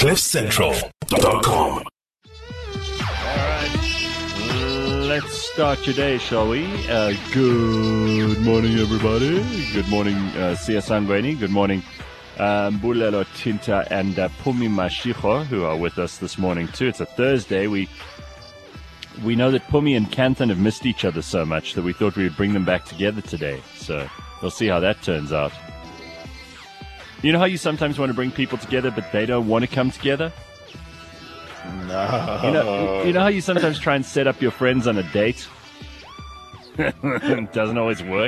CliffCentral.com. Let's start your day, shall we? Good morning, everybody. Good morning, Sia Sangweni. Good morning, Mbulelo Tinta and Pumi Mashiko, who are with us this morning too. It's a Thursday. We know that Pumi and Kanthan have missed each other so much that we thought we would bring them back together today. So we'll see how that turns out. You know how you sometimes want to bring people together, but they don't want to come together? No. You know how you sometimes try and set up your friends on a date? It doesn't always work.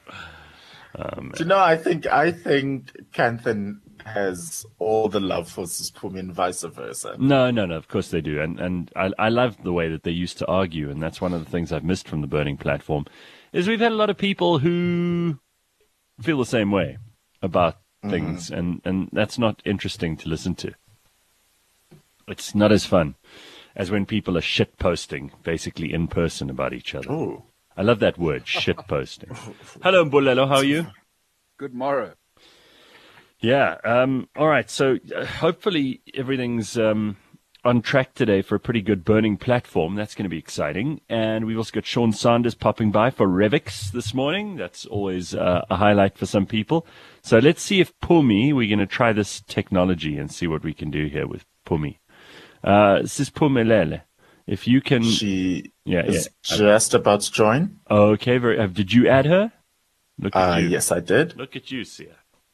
I think Kanthan has all the love for Pumi and vice versa. No, of course they do. And I love the way that they used to argue, and that's one of the things I've missed from the Burning Platform, is we've had a lot of people who feel the same way about things, and that's not interesting to listen to. It's not as fun as when people are shit posting, basically in person about each other. Ooh. I love that word, shit posting. Hello, Mbulelo, how are you? Good morrow. Yeah. All right. So hopefully everything's on track today for a pretty good Burning Platform. That's going to be exciting. And we've also got Sean Sanders popping by for Revix this morning. That's always a highlight for some people. So let's see if Pumi, we're going to try this technology and see what we can do here with Pumi. This is Pumelele. If you can... She is just about to join. Okay. Did you add her? Look at you. Yes, I did. Look at you, Sia.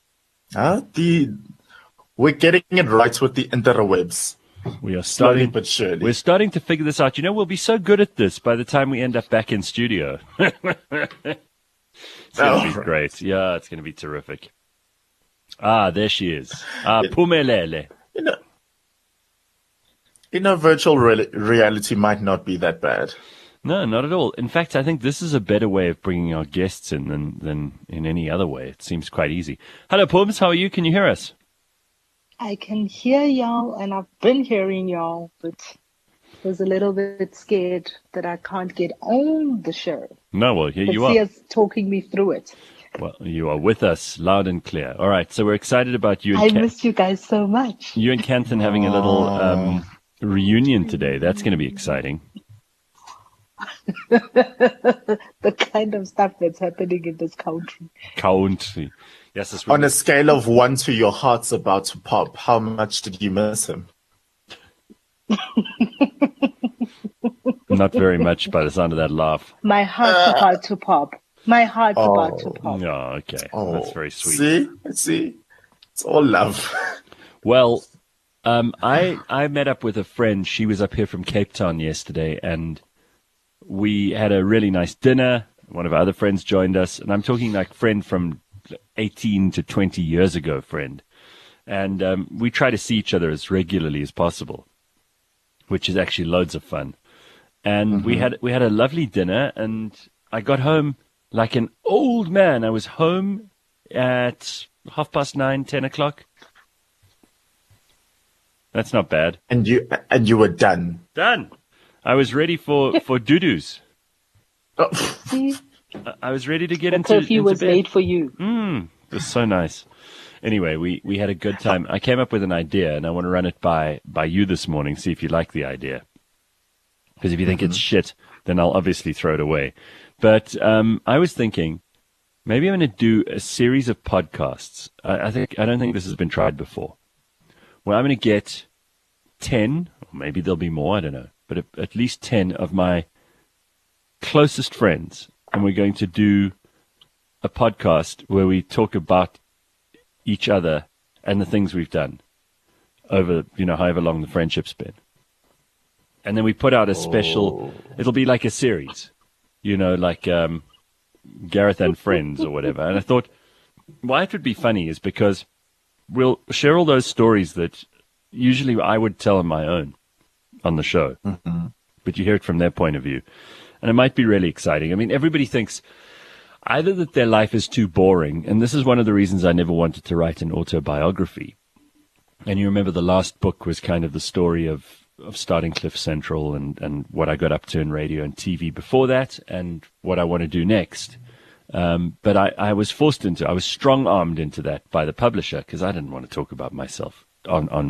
We're getting it right with the interwebs. We are Slowly but surely. We're starting to figure this out. We'll be so good at this by the time we end up back in studio. It's going to be great. Yeah, it's going to be terrific. There she is. Pumelele. Virtual reality might not be that bad. No, not at all. In fact, I think this is a better way of bringing our guests in than in any other way. It seems quite easy. Hello, Pums. How are you? Can you hear us? I can hear y'all, and I've been hearing y'all, but was a little bit scared that I can't get on the show. No, well, here you are. Sia's talking me through it. Well, you are with us, loud and clear. All right, so we're excited about you. I missed you guys so much. You and Kanthan having a little reunion today. That's going to be exciting. The kind of stuff that's happening in this country. Yes, this on a scale of 1 to your heart's about to pop, how much did you miss him? Not very much by the sound of that laugh. My heart's about to pop. My heart's about to pop. Oh, okay. That's very sweet. See? It's all love. Well, I met up with a friend. She was up here from Cape Town yesterday, and we had a really nice dinner. One of our other friends joined us, and I'm talking like friend from 18 to 20 years ago, friend. And we try to see each other as regularly as possible, which is actually loads of fun. And we had a lovely dinner, and I got home like an old man. I was home at 9:30, 10 o'clock. That's not bad. And you were done. Done. I was ready for doo-doos. Oh. I was ready to get the into curfew was bed. made for you. It was so nice. Anyway, we had a good time. I came up with an idea, and I want to run it by you this morning, see if you like the idea. Because if you think it's shit, then I'll obviously throw it away. But I was thinking, maybe I'm going to do a series of podcasts. I don't think this has been tried before. Well, I'm going to get 10, or maybe there'll be more, I don't know, but at least 10 of my closest friends, and we're going to do a podcast where we talk about each other and the things we've done over, however long the friendship's been. And then we put out a special, it'll be like a series, like Gareth and Friends or whatever. And I thought, why it would be funny is because we'll share all those stories that usually I would tell on my own on the show. But you hear it from their point of view. And it might be really exciting. I mean, everybody thinks either that their life is too boring, and this is one of the reasons I never wanted to write an autobiography. And you remember the last book was kind of the story of starting Cliff Central and what I got up to in radio and TV before that and what I want to do next. But I was forced into, I was strong-armed into that by the publisher because I didn't want to talk about myself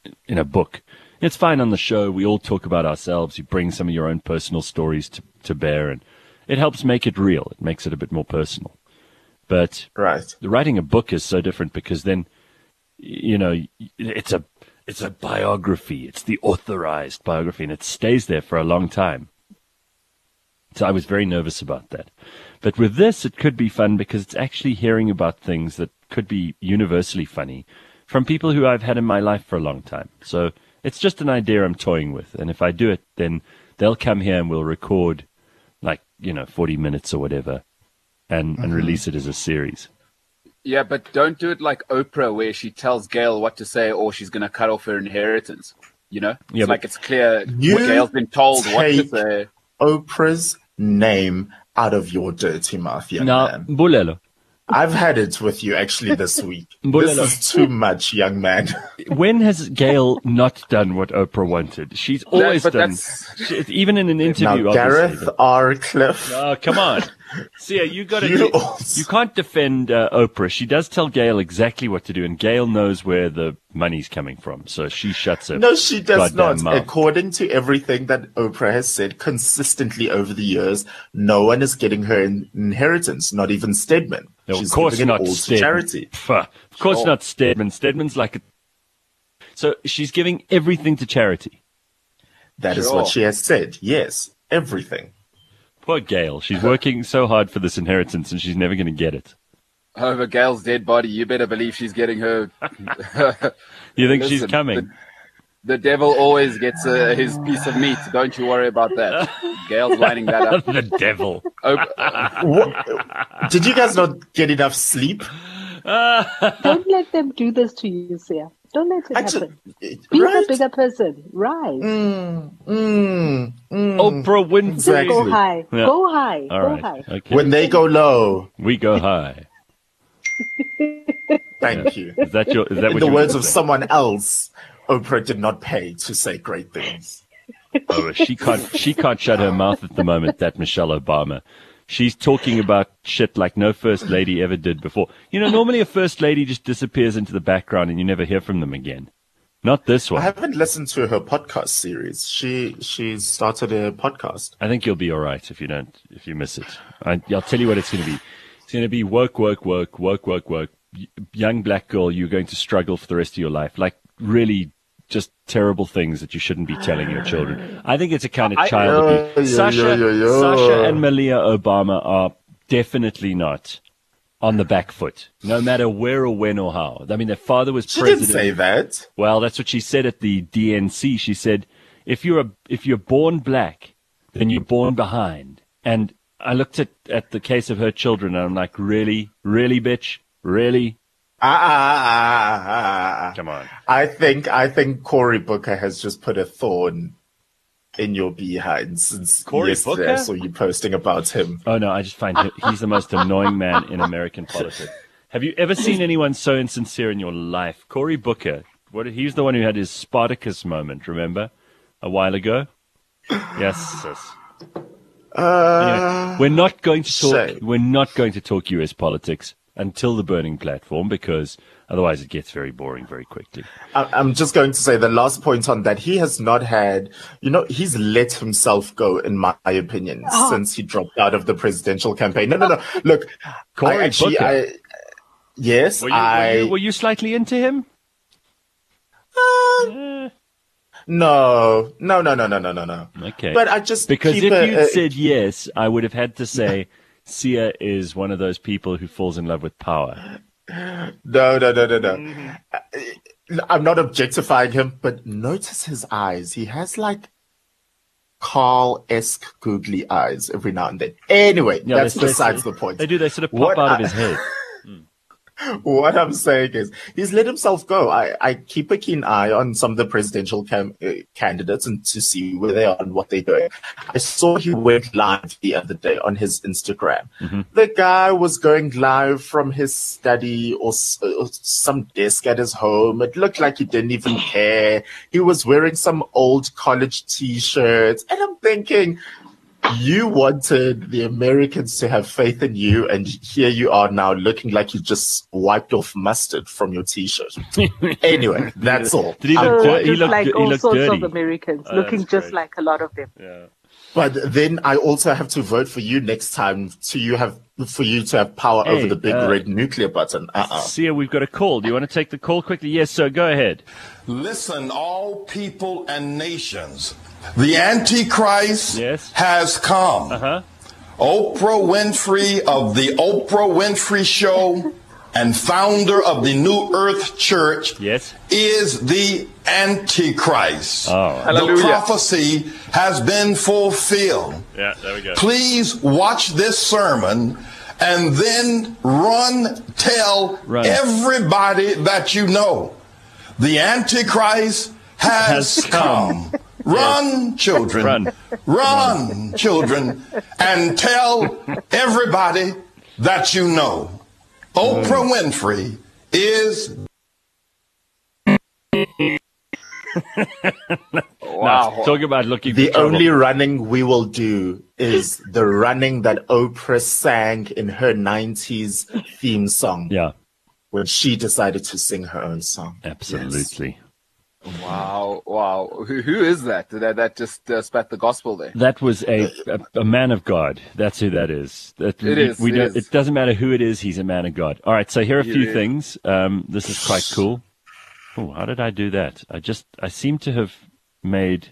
in a book. It's fine on the show. We all talk about ourselves. You bring some of your own personal stories to bear, and it helps make it real. It makes it a bit more personal. But Right. writing a book is so different because then, it's a biography. It's the authorized biography, and it stays there for a long time. So I was very nervous about that. But with this, it could be fun because it's actually hearing about things that could be universally funny from people who I've had in my life for a long time. So it's just an idea I'm toying with. And if I do it, then they'll come here and we'll record 40 minutes or whatever and release it as a series. Yeah, but don't do it like Oprah where she tells Gail what to say or she's going to cut off her inheritance. It's like it's clear Gail's been told what to say. Oprah's name out of your dirty mouth, young man. Bulelo. I've had it with you actually this week. This is too much, young man. When has Gail not done what Oprah wanted? She's always done. Even in an interview, now, Gareth R. Cliff. Oh, come on. Sia, you can't defend Oprah. She does tell Gail exactly what to do, and Gail knows where the money's coming from, so she shuts her. No, she does not. Mouth. According to everything that Oprah has said consistently over the years, no one is getting her inheritance, not even Stedman. No, She's of course giving not it all to charity. Of course not Stedman. Stedman's like so she's giving everything to charity. That is what she has said. Yes, everything. Poor Gail. She's working so hard for this inheritance and she's never going to get it. Over Gail's dead body, you better believe she's getting her. You think she's coming? The devil always gets his piece of meat. Don't you worry about that. Gail's lining that up. The devil. Did you guys not get enough sleep? Don't let them do this to you, Sia. Don't let it happen. Be a bigger person. Rise. Oprah Winfrey. Exactly. Go high. Yeah. Go high. All Go right. high. Okay. When they go low. We go high. Thank you. Is that In what the you words were of saying? someone else, Oprah did not pay to say great things. Oh, she can't shut her mouth at the moment, that Michelle Obama. She's talking about shit like no first lady ever did before. Normally a first lady just disappears into the background and you never hear from them again. Not this one. I haven't listened to her podcast series. She started a podcast. I think you'll be all right if you miss it. I'll tell you what it's going to be. It's going to be work. Young black girl, you're going to struggle for the rest of your life. Like really just terrible things that you shouldn't be telling your children. I think it's a kind of child abuse. Sasha and Malia Obama are definitely not on the back foot, no matter where or when or how. I mean, their father was president. She didn't say that. Well, that's what she said at the DNC. She said, if you're born black, then you're born behind. And I looked at the case of her children and I'm like, really, bitch? Really? Come on. I think Cory Booker has just put a thorn in your behind since Cory yesterday. Booker? I saw you posting about him. Oh no, I just find he's the most annoying man in American politics. Have you ever seen anyone so insincere in your life? Cory Booker. He's the one who had his Spartacus moment, remember? A while ago? Yes, sis. Anyway, we're not going to talk US politics until the burning platform, because otherwise it gets very boring very quickly. I'm just going to say the last point on that. He has not had, he's let himself go, in my opinion, since he dropped out of the presidential campaign. No. Look, Cory Booker. Yes, were you slightly into him? No. Okay. But I just because if you'd said yes, I would have had to say Sia is one of those people who falls in love with power. No. I'm not objectifying him, but notice his eyes. He has like Carl-esque googly eyes every now and then. Anyway, that's besides the point. They sort of pop out of his head. What I'm saying is he's let himself go. I keep a keen eye on some of the presidential candidates and to see where they are and what they're doing. I saw he went live the other day on his Instagram. Mm-hmm. The guy was going live from his study or some desk at his home. It looked like he didn't even care. He was wearing some old college T-shirts. And I'm thinking, You wanted the Americans to have faith in you, and here you are now looking like you just wiped off mustard from your T-shirt. Anyway, that's all. Did he look dirty? Just like all sorts dirty. of Americans, looking just like a lot of them. Yeah. But then I also have to vote for you next time for you to have power over the big red nuclear button. Sia, we've got a call. Do you want to take the call quickly? Yes, sir. Go ahead. Listen, all people and nations. The Antichrist has come. Oprah Winfrey of the Oprah Winfrey Show and founder of the New Earth Church is the Antichrist. Oh, the prophecy has been fulfilled. Yeah, there we go. Please watch this sermon and then tell everybody that you know. The Antichrist has come. Run, children. Run, children, and tell everybody that you know. Oprah Winfrey is. Wow. Now, talk about looking for the trouble. only running we will do is the running that Oprah sang in her 90s theme song. Yeah. When she decided to sing her own song. Absolutely. Yes. Wow. Who is that? That just spat the gospel there. That was a man of God. That's who that is. It doesn't matter who it is. He's a man of God. All right. So here are a few things. This is quite cool. Oh, how did I do that? I seem to have made.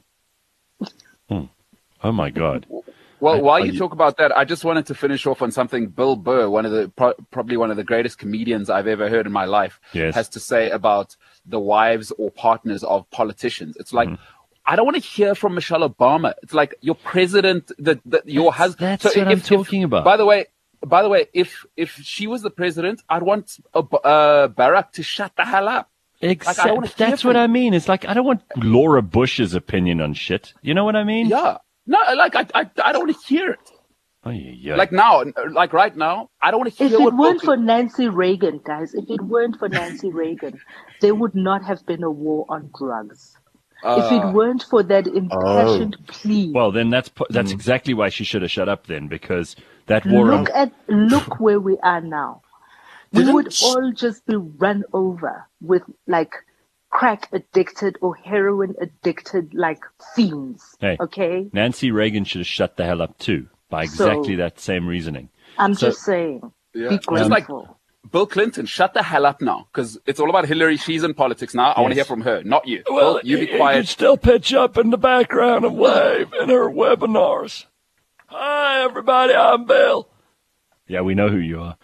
Oh my God. Well, while you talk about that, I just wanted to finish off on something Bill Burr, probably one of the greatest comedians I've ever heard in my life, has to say about the wives or partners of politicians. It's like, I don't want to hear from Michelle Obama. It's like your president, your husband. That's what I'm talking about. By the way, if she was the president, I'd want Barack to shut the hell up. Exactly. Like, that's what I mean. It's like, I don't want Laura Bush's opinion on shit. You know what I mean? Yeah. No, like I don't want to hear it. Oh, yeah. Like now, like right now, I don't want to hear If what it weren't for Nancy Reagan, guys, if it weren't for Nancy Reagan, there would not have been a war on drugs. If it weren't for that impassioned plea. Well, then that's exactly why she should have shut up then, because that war. Look where we are now. We would all just be run over with like crack addicted or heroin addicted like fiends. Hey, okay? Nancy Reagan should have shut the hell up too, by exactly that same reasoning. I'm just saying. Yeah. Be grateful. Just like Bill Clinton, shut the hell up now, because it's all about Hillary. She's in politics now. I want to hear from her, not you. Well, you be quiet. You still pitch up in the background and wave in her webinars. Hi, everybody. I'm Bill. Yeah, we know who you are.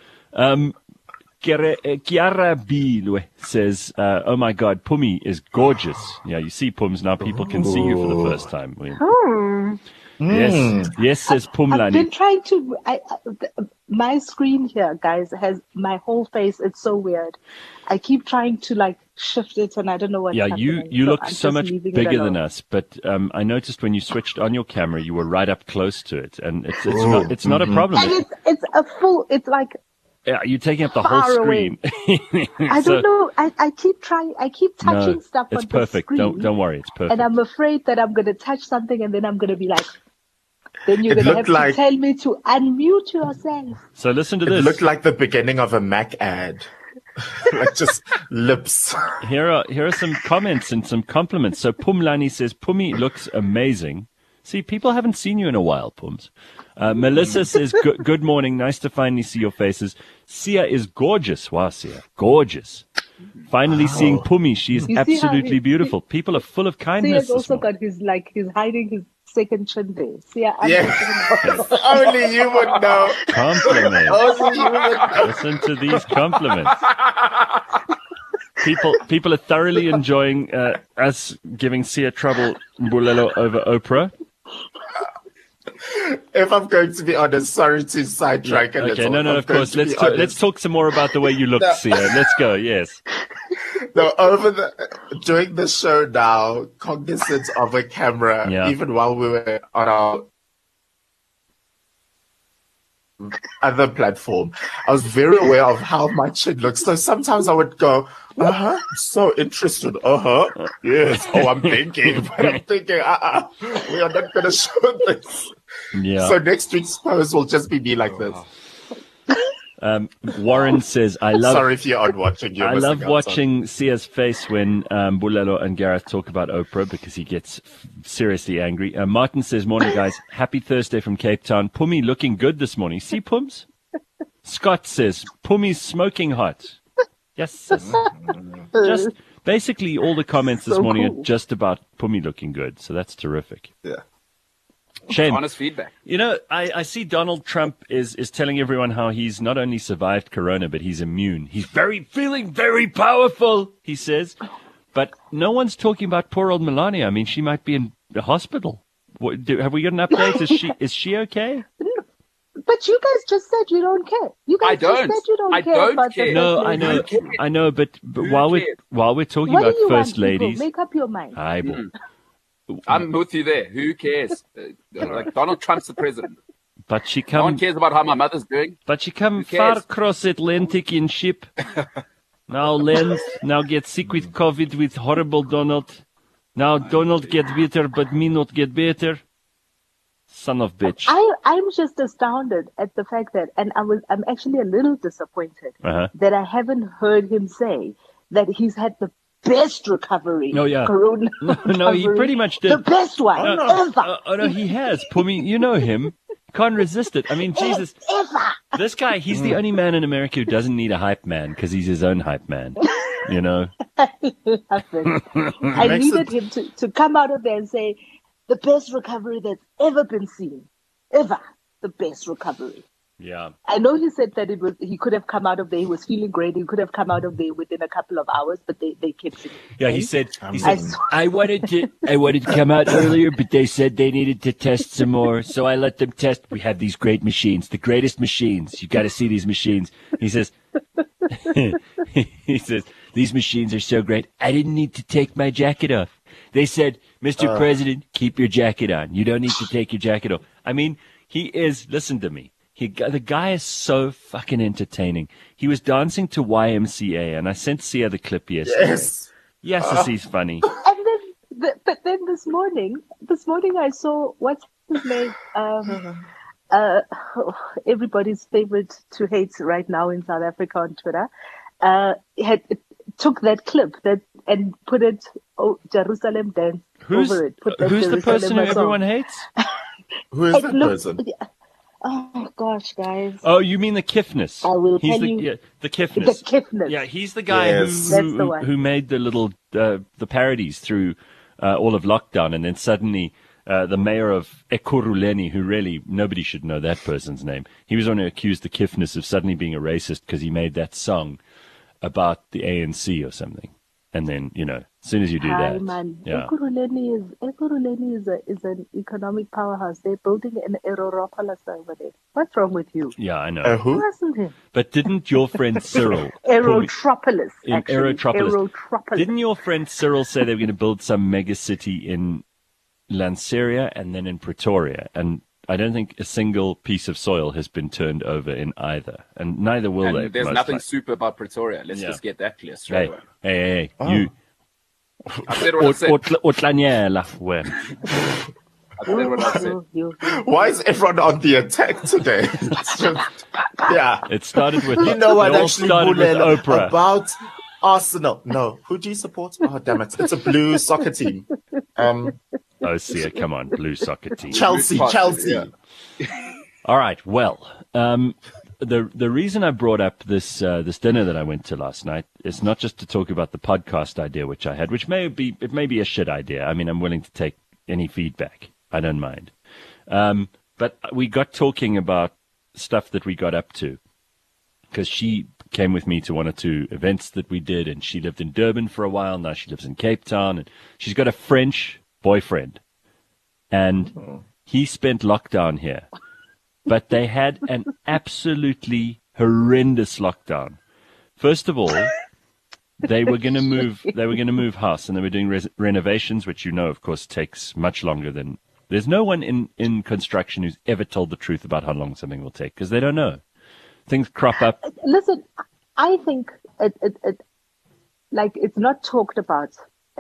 Kiara Bilwe says, oh my God, Pumi is gorgeous. Yeah, you see Pums now. People can see you for the first time. Yes, says Pumlani. I've been trying to. My screen here, guys, has my whole face. It's so weird. I keep trying to like shift it, and I don't know what's happening. You look so much bigger than us. But I noticed when you switched on your camera, you were right up close to it, and it's not a problem. And it's a full. It's like. Yeah, you're taking up the whole screen. I don't know. I keep trying. I keep touching stuff on the screen. Don't worry. It's perfect. And I'm afraid that I'm going to touch something and then I'm going to be like, then you're going to have to tell me to unmute yourself. So listen to this. It looked like the beginning of a Mac ad. Like just lips. Here are some comments and some compliments. So Pumlani says, Pumi looks amazing. See, people haven't seen you in a while, Pums. Melissa says, good morning. Nice to finally see your faces. Sia is gorgeous. Wow, Sia. Gorgeous. Finally seeing Pumi. She is absolutely beautiful. People are full of kindness. Sia's also got he's hiding his second chin there. Sia, only you would know. Compliments. Only you would know. Listen to these compliments. People are thoroughly enjoying us giving Sia trouble, Mbulelo, over Oprah. If I'm going to be honest, sorry to sidetrack a little. Okay, no, of course. Let's talk some more about the way you look, Sia. Let's go. Yes. No, during the show now, cognizant of a camera, even while we were on our other platform, I was very aware of how my chin looks. So sometimes I would go, so interested, yes, I'm thinking, but I'm thinking, we are not going to show this. Yeah. So next week's post will just be me like this. Warren says, I love... Sorry if you're on watching. I love watching Sia's face when Bulelo and Gareth talk about Oprah because he gets seriously angry. Martin says, morning, guys. Happy Thursday from Cape Town. Pumi looking good this morning. See, Pums? Scott says, Pumi's smoking hot. Yes. Just basically all the comments this morning are just about Pumi looking good. So that's terrific. Yeah. Shame. Honest feedback. You know, I see Donald Trump is telling everyone how he's not only survived Corona, but he's immune. He's feeling very powerful, he says. But no one's talking about poor old Melania. I mean, she might be in the hospital. Have we got an update? Is she okay? But you guys just said you don't care. You guys just said you don't care about care. No, I know, but while we're talking about first ladies, make up your mind. I'm with you there. Who cares? Like Donald Trump's the president. But she no one cares about how my mother's doing. But she come far across Atlantic in ship. Now get sick with COVID with horrible Donald. Now Donald get better, but me not get better. Son of bitch. I'm just astounded at the fact that, and I'm actually a little disappointed that I haven't heard him say that he's had the best recovery. Corona recovery. No, he pretty much did. The best one ever. No, he has. Pumi, you know him. Can't resist it. I mean, Jesus. This guy, he's the only man in America who doesn't need a hype man because he's his own hype man. You know? I needed him to come out of there and say, the best recovery that's ever been seen. Ever. The best recovery. Yeah. I know he said that he could have come out of there. He was feeling great. He could have come out of there within a couple of hours, but they kept him. Yeah, he said I wanted to come out earlier, but they said they needed to test some more, so I let them test. We have these great machines, the greatest machines. You got to see these machines. He says these machines are so great. I didn't need to take my jacket off. They said, Mr. President, keep your jacket on. You don't need to take your jacket off. I mean, listen to me. The guy is so fucking entertaining. He was dancing to YMCA, and I sent Sia the clip yesterday. Yes, he's funny. And then this morning I saw, what's his name? Everybody's favorite to hate right now in South Africa on Twitter. Took that clip and put it, Jerusalem dance over it. Who's the person who everyone hates? Who is that person? Oh gosh, guys! Oh, you mean the Kiffness? I will tell you. Yeah, the Kiffness. The Kiffness. Yeah, he's the guy who made the little the parodies through all of lockdown, and then suddenly the mayor of Ekurhuleni, who really nobody should know that person's name, he was only accused the Kiffness of suddenly being a racist because he made that song about the ANC or something. And then, as soon as you do that. Man. Yeah. Ekurhuleni is an economic powerhouse. They're building an Aerotropolis over there. What's wrong with you? Yeah, I know. Who? Wasn't it? But didn't your friend Cyril... Aerotropolis, Aerotropolis. Didn't your friend Cyril say they were going to build some mega city in Lanseria and then in Pretoria? And I don't think a single piece of soil has been turned over in either, and neither will they. There's nothing super about Pretoria. Let's just get that clear straight away. Hey, you. I said what I said. Why is everyone on the attack today? It started with. You know what? Actually, Oprah about Arsenal. No, who do you support? Oh, damn it! It's a blue soccer team. Oh, Sia, come on, blue soccer team. Chelsea. Yeah. All right. Well, the reason I brought up this dinner that I went to last night is not just to talk about the podcast idea which I had, which may be a shit idea. I mean, I'm willing to take any feedback. I don't mind. But we got talking about stuff that we got up to because she came with me to one or two events that we did, and she lived in Durban for a while. Now she lives in Cape Town, and she's got a French boyfriend, and he spent lockdown here, but they had an absolutely horrendous lockdown. First of all, they were going to move house, and they were doing renovations, which of course takes much longer than. There's no one in construction who's ever told the truth about how long something will take because they don't know. Things crop up. Listen, I think it's not talked about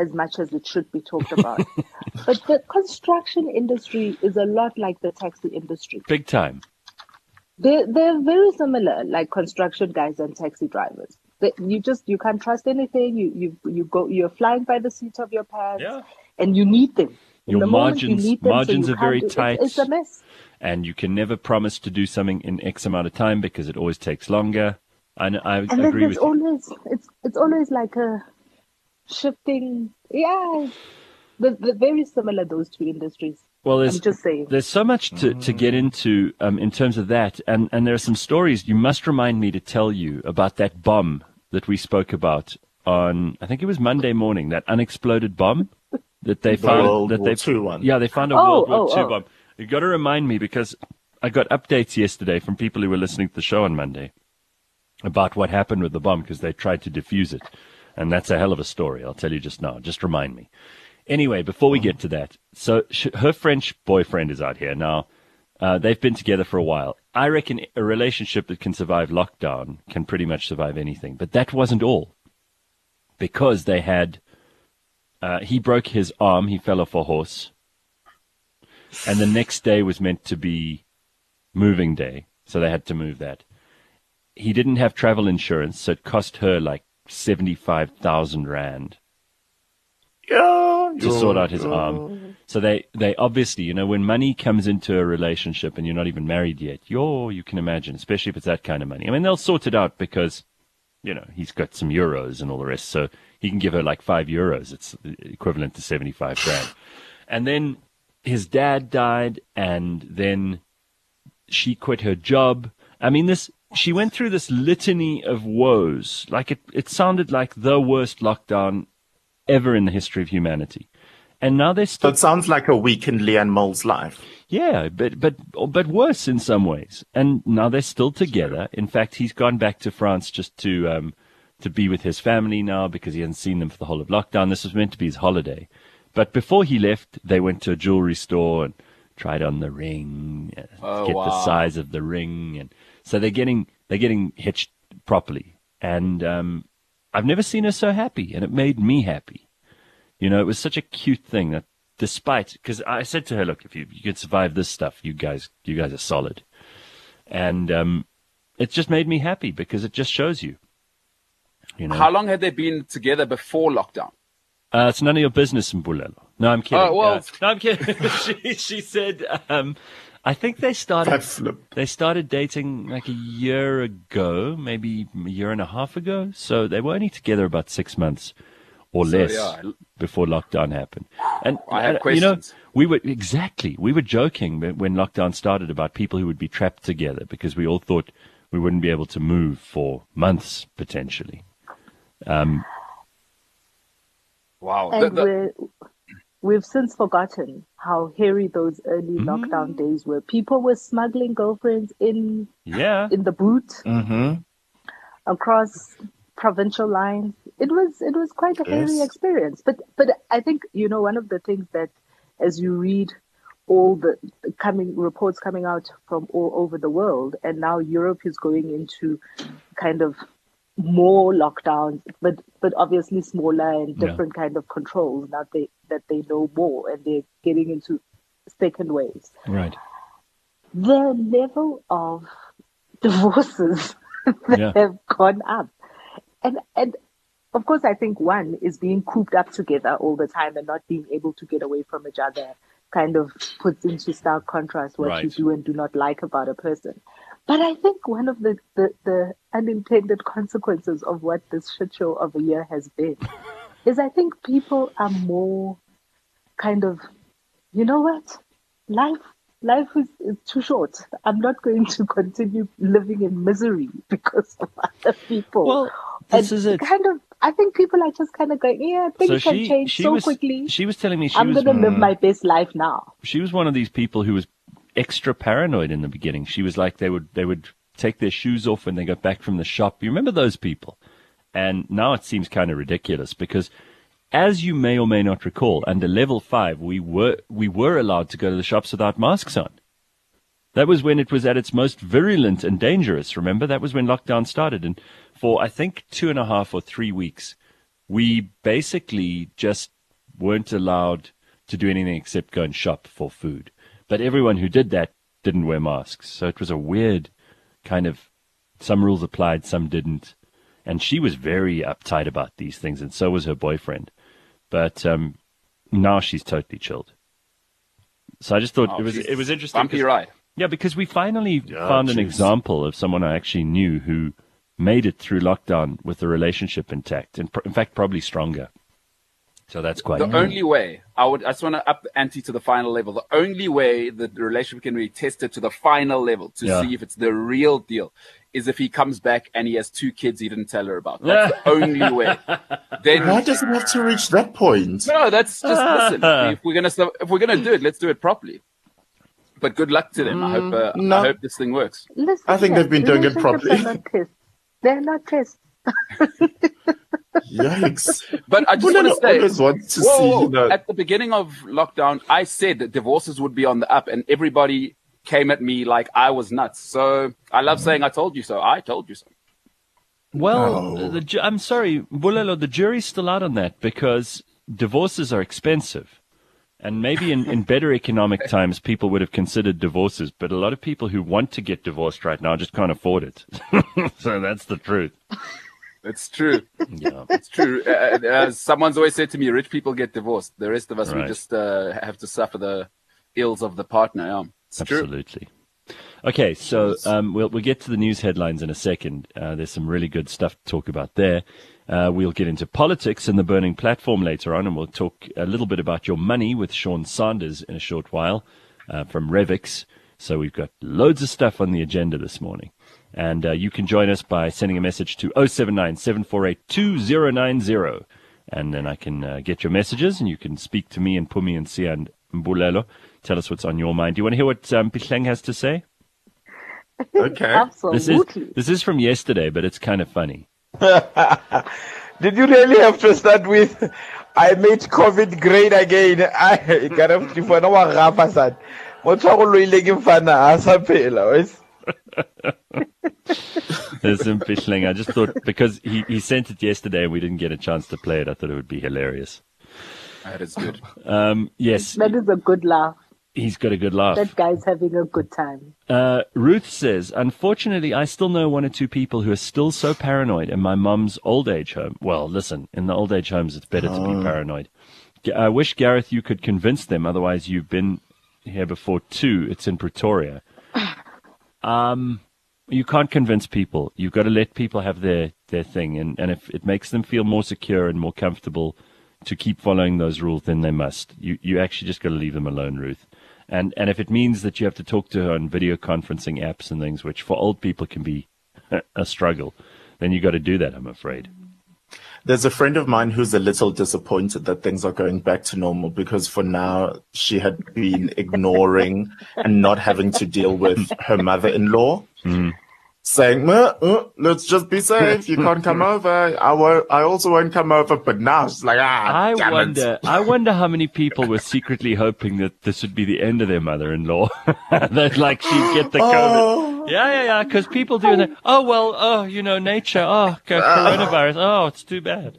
as much as it should be talked about. But the construction industry is a lot like the taxi industry. Big time. They're very similar, like construction guys and taxi drivers. You can't trust anything. You're flying by the seat of your pants, and you need them. Your margins are very tight. It's a mess. And you can never promise to do something in X amount of time because it always takes longer. I agree with you. It's always like a shifting. Yeah, they're very similar, those two industries. Well, I'm just saying. There's so much to get into in terms of that, and there are some stories. You must remind me to tell you about that bomb that we spoke about on, I think it was Monday morning, that unexploded bomb that they found. World War II one. Yeah, they found a World War II bomb. You got to remind me because I got updates yesterday from people who were listening to the show on Monday about what happened with the bomb because they tried to defuse it, and that's a hell of a story. I'll tell you just now. Just remind me. Anyway, before we get to that, so her French boyfriend is out here now. They've been together for a while. I reckon a relationship that can survive lockdown can pretty much survive anything. But that wasn't all. Because they had, he broke his arm, he fell off a horse. And the next day was meant to be moving day, so they had to move that. He didn't have travel insurance, so it cost her like 75,000 rand. To sort out his arm. So they obviously, you know, when money comes into a relationship and you're not even married yet, you can imagine, especially if it's that kind of money. I mean, they'll sort it out because, you know, he's got some euros and all the rest. So he can give her like €5. It's equivalent to 75 grand. And then his dad died, and then she quit her job. I mean, she went through this litany of woes. Like it sounded like the worst lockdown ever in the history of humanity. And now they're still... So it sounds like a weakened Leanne Mills life. Yeah, but worse in some ways. And now they're still together. In fact, he's gone back to France just to be with his family now because he hasn't seen them for the whole of lockdown. This was meant to be his holiday. But before he left, they went to a jewelry store and tried on the ring, the size of the ring. And so they're getting hitched properly. And I've never seen her so happy, and it made me happy. You know, it was such a cute thing that despite, because I said to her, look, if you could survive this stuff, you guys are solid. And it just made me happy because it just shows you. You know. How long had they been together before lockdown? It's none of your business in Bulelo. No, I'm kidding. Oh, well. No, I'm kidding. she said, I think they started dating like a year ago, maybe a year and a half ago. So they were only together about 6 months or less before lockdown happened. And I have questions. You know, we were joking when lockdown started about people who would be trapped together because we all thought we wouldn't be able to move for months potentially. Wow. And we've since forgotten how hairy those early lockdown days were. People were smuggling girlfriends in the boot across provincial lines. It was quite a hairy experience. But I think, you know, one of the things that as you read all the reports coming out from all over the world, and now Europe is going into kind of more lockdowns, but obviously smaller and different kind of controls now that they know more, and they're getting into second waves. Right. The level of divorces that have gone up, and of course I think one is being cooped up together all the time and not being able to get away from each other kind of puts into stark contrast what you do and do not like about a person. But I think one of the unintended consequences of what this shit show of a year has been is I think people are more kind of, you know what, life is too short. I'm not going to continue living in misery because of other people. Well, this is it. Kind of, I think people are just kind of going, things can change so quickly. She was telling me I'm going to live my best life now. She was one of these people who was extra paranoid in the beginning. She was like, they would take their shoes off when they got back from the shop. You remember those people? And now it seems kind of ridiculous because, as you may or may not recall, under level 5, we were allowed to go to the shops without masks on. That was when it was at its most virulent and dangerous. Remember, that was when lockdown started. And for, I think, 2.5 or 3 weeks, we basically just weren't allowed to do anything except go and shop for food. But everyone who did that didn't wear masks. So it was a weird kind of, some rules applied, some didn't. And she was very uptight about these things, and so was her boyfriend. But now she's totally chilled. So I just thought it was interesting. Bumpy ride. Yeah, because we finally found an example of someone I actually knew who made it through lockdown with the relationship intact, and in fact, probably stronger. So that's quite the only way. I just want to up the ante to the final level. The only way that the relationship can be tested to the final level to see if it's the real deal is if he comes back and he has 2 kids he didn't tell her about. That's the only way. Then why does it have to reach that point? No, that's just listen. If we're gonna do it, let's do it properly. But good luck to them. I hope this thing works. Listen, I think they've been doing it properly. They're not tests. Yikes. But I just want to say, at the beginning of lockdown, I said that divorces would be on the up, and everybody came at me like I was nuts. So I love saying I told you so. I told you so. Well, I'm sorry, Bulelo, the jury's still out on that because divorces are expensive. And maybe in better economic times, people would have considered divorces. But a lot of people who want to get divorced right now just can't afford it. So that's the truth. It's true. Yeah, it's true. Someone's always said to me, rich people get divorced. The rest of us, we just have to suffer the ills of the partner. Yeah, it's absolutely. True. Okay, so we'll get to the news headlines in a second. There's some really good stuff to talk about there. We'll get into politics and the burning platform later on, and we'll talk a little bit about your money with Sean Sanders in a short while from Revix. So we've got loads of stuff on the agenda this morning. And you can join us by sending a message to 079-748-2090. And then I can get your messages, and you can speak to me and Pumi and Sia and Mbulelo. Tell us what's on your mind. Do you want to hear what Pihleng has to say? Okay. Absolutely. This is from yesterday, but it's kind of funny. Did you really have to start with, I made COVID great again? I got up to for no one. What's all really fun? There's some Pihleng. I just thought, because he sent it yesterday and we didn't get a chance to play it, I thought it would be hilarious. That is good. Yes. That is a good laugh. He's got a good laugh. That guy's having a good time. Ruth says, unfortunately, I still know 1 or 2 people who are still so paranoid in my mum's old age home. Well, listen, in the old age homes, it's better to be paranoid. I wish, Gareth, you could convince them. Otherwise, you've been here before too. It's in Pretoria. You can't convince people. You've got to let people have their thing. And if it makes them feel more secure and more comfortable to keep following those rules, then they must. You actually just got to leave them alone, Ruth. And if it means that you have to talk to her on video conferencing apps and things, which for old people can be a struggle, then you got to do that, I'm afraid. There's a friend of mine who's a little disappointed that things are going back to normal because for now she had been ignoring and not having to deal with her mother-in-law. Saying, let's just be safe. You can't come over. I also won't come over. But now she's like, I wonder how many people were secretly hoping that this would be the end of their mother-in-law. That like she'd get the COVID. Yeah. Because people do that. Nature. Coronavirus. Oh, it's too bad.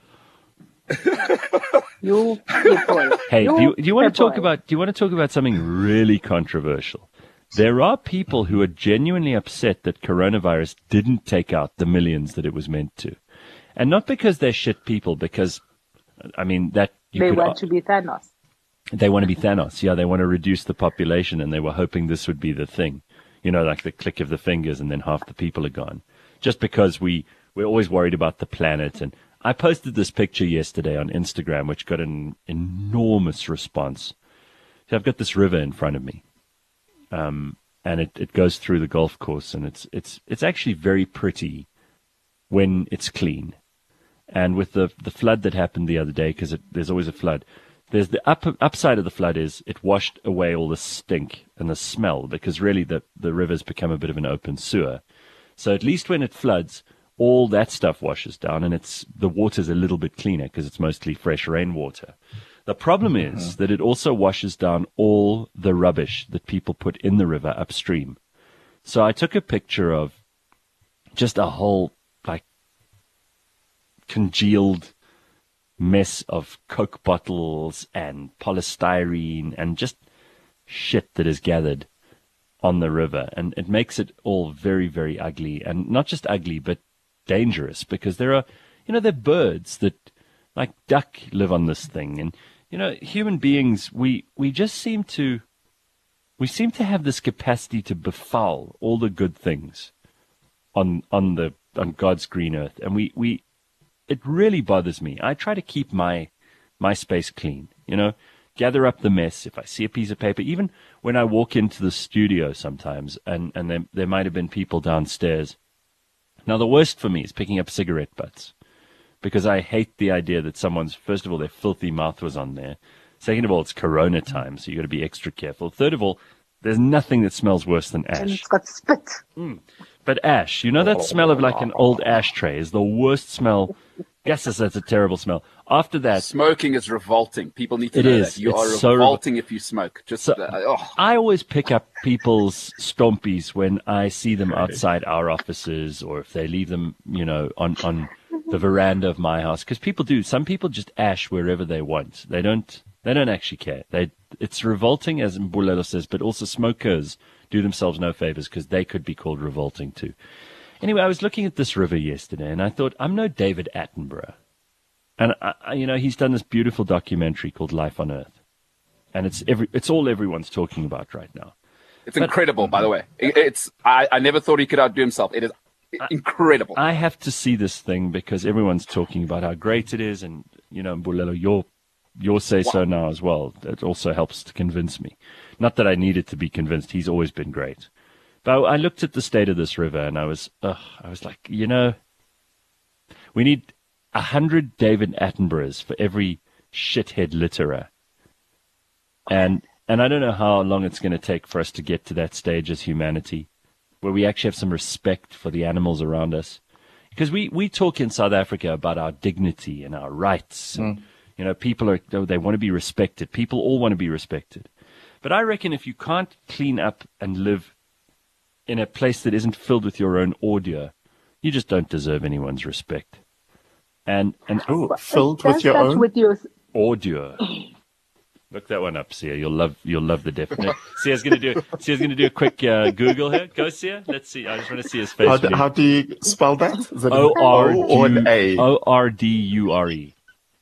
Hey, do you want to talk about something really controversial? There are people who are genuinely upset that coronavirus didn't take out the millions that it was meant to. And not because they're shit people, because, I mean, that... They want to be Thanos. They want to be Thanos, yeah. They want to reduce the population, and they were hoping this would be the thing. You know, like the click of the fingers, and then half the people are gone. Just because we're always worried about the planet. And I posted this picture yesterday on Instagram, which got an enormous response. So I've got this river in front of me. And it goes through the golf course, and it's actually very pretty when it's clean. And with the flood that happened the other day, because there's always a flood, there's the upside of the flood is it washed away all the stink and the smell, because really the river's become a bit of an open sewer. So at least when it floods, all that stuff washes down, and the water's a little bit cleaner because it's mostly fresh rainwater. The problem is that it also washes down all the rubbish that people put in the river upstream. So I took a picture of just a whole, like, congealed mess of Coke bottles and polystyrene and just shit that is gathered on the river. And it makes it all very, very ugly. And not just ugly, but dangerous, because there are, there are birds that, like duck, live on this thing. And, human beings, we just seem to have this capacity to befoul all the good things on God's green earth. And it really bothers me. I try to keep my space clean, gather up the mess. If I see a piece of paper, even when I walk into the studio sometimes, and there might have been people downstairs. Now, the worst for me is picking up cigarette butts, because I hate the idea that first of all, their filthy mouth was on there. Second of all, it's Corona time, so you got to be extra careful. Third of all, there's nothing that smells worse than ash. And it's got spit. But ash, that smell of like an old ashtray is the worst smell. Yes, that's a terrible smell. After that, smoking is revolting. People need to know that. You are revolting if you smoke. I always pick up people's stompies when I see them outside our offices, or if they leave them, on the veranda of my house. Because people do. Some people just ash wherever they want. They don't actually care. It's revolting, as Mbulelo says, but also smokers do themselves no favors, because they could be called revolting too. Anyway, I was looking at this river yesterday, and I thought, I'm no David Attenborough. And, he's done this beautiful documentary called Life on Earth. And it's all everyone's talking about right now. It's incredible, by the way. I never thought he could outdo himself. It is incredible. I have to see this thing because everyone's talking about how great it is. And, Mbulelo, your say-so now as well. It also helps to convince me. Not that I needed to be convinced. He's always been great. But I looked at the state of this river, and I was like, we need 100 David Attenboroughs for every shithead litterer. And I don't know how long it's going to take for us to get to that stage as humanity, where we actually have some respect for the animals around us. Because we talk in South Africa about our dignity and our rights. And, people they want to be respected. People all want to be respected. But I reckon if you can't clean up and live in a place that isn't filled with your own ordure, you just don't deserve anyone's respect. And filled with your own ordure. Look that one up, Sia. You'll love the definition. Sia's going to do a quick Google here. Go, Sia. Let's see. I just want to see his face. How do you spell that? Is it O-R-D-U-R-E.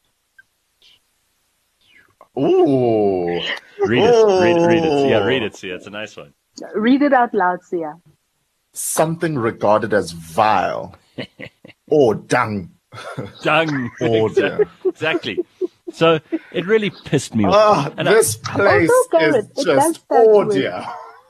Ooh. Read it. Yeah, read it, Sia. It's a nice one. Read it out loud, Sia. Something regarded as vile or dung. Dung. Exactly. So it really pissed me off. This place is just ordure.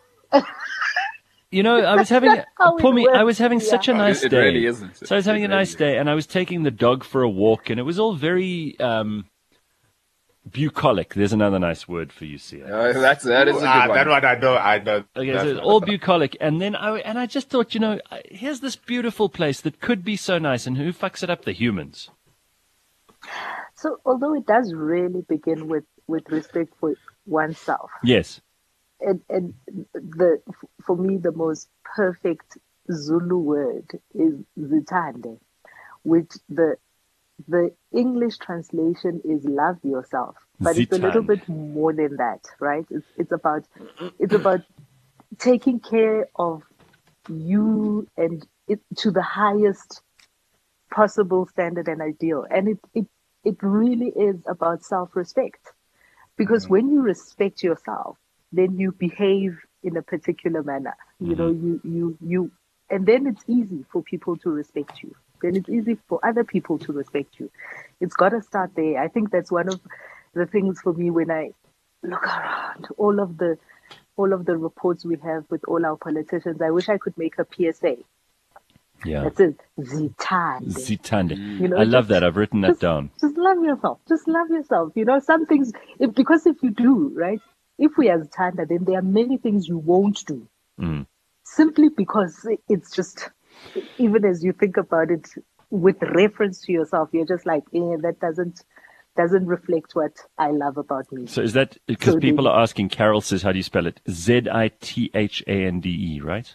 I was having such a nice day. It really isn't. So I was having a nice day, and I was taking the dog for a walk, and it was all very bucolic. There's another nice word for you, Sia. That is a good one. That one I know. Okay, so it's all bucolic, and then I just thought, here's this beautiful place that could be so nice, and who fucks it up? The humans. So, although it does really begin with respect for oneself. Yes. And for me, the most perfect Zulu word is zithande, which the English translation is love yourself, but it's a little bit more than that, right? It's about taking care of you and it to the highest possible standard and ideal, and it really is about self-respect, because when you respect yourself, then you behave in a particular manner. You and then it's easy for people to respect you. Then it's easy for other people to respect you. It's got to start there. I think that's one of the things for me when I look around all of the reports we have with all our politicians. I wish I could make a PSA. Yeah. That's it. Zithande. I love that. I've written that down. Just love yourself. Just love yourself. Some things, because if you do, right, if we are Zithanda, then there are many things you won't do. Simply because it's just, even as you think about it with reference to yourself, you're just like, that doesn't reflect what I love about me. So is that because people are asking? Carol says, how do you spell it? Zithande, right?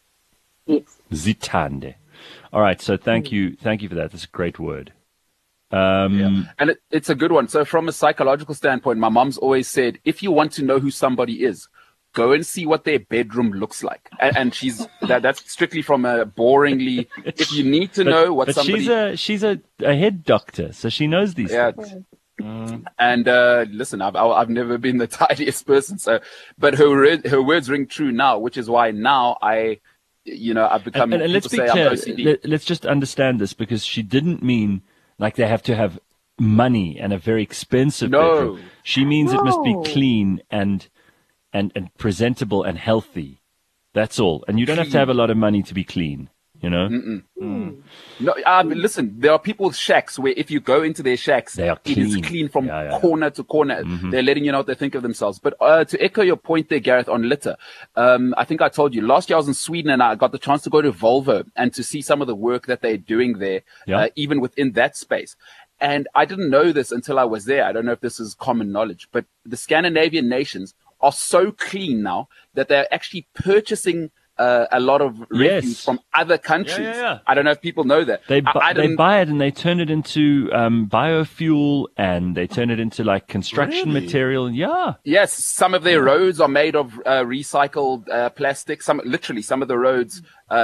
Yes. Zithande. All right. So thank you for that. That's a great word. And it's a good one. So from a psychological standpoint, my mom's always said, if you want to know who somebody is, go and see what their bedroom looks like. And that's strictly from a boringly, if you need to know what somebody... She's a head doctor, so she knows these things. And listen, I've never been the tidiest person, but her words ring true now, which is why now I've become... And let's be clear, let's just understand this, because she didn't mean like they have to have money and a very expensive bedroom. She means it must be clean and presentable and healthy. That's all. And you don't have to have a lot of money to be clean, you know? No, listen, there are people with shacks where if you go into their shacks, they are clean. It is clean from corner to corner. They're letting you know what they think of themselves. But to echo your point there, Gareth, on litter, I think I told you, last year I was in Sweden and I got the chance to go to Volvo and to see some of the work that they're doing there, even within that space. And I didn't know this until I was there. I don't know if this is common knowledge, but the Scandinavian nations are so clean now that they're actually purchasing a lot of refuse from other countries. I don't know if people know that. They buy it and they turn it into biofuel, and they turn it into like construction material. Yeah. Yes, some of their roads are made of recycled plastic. Some of the roads,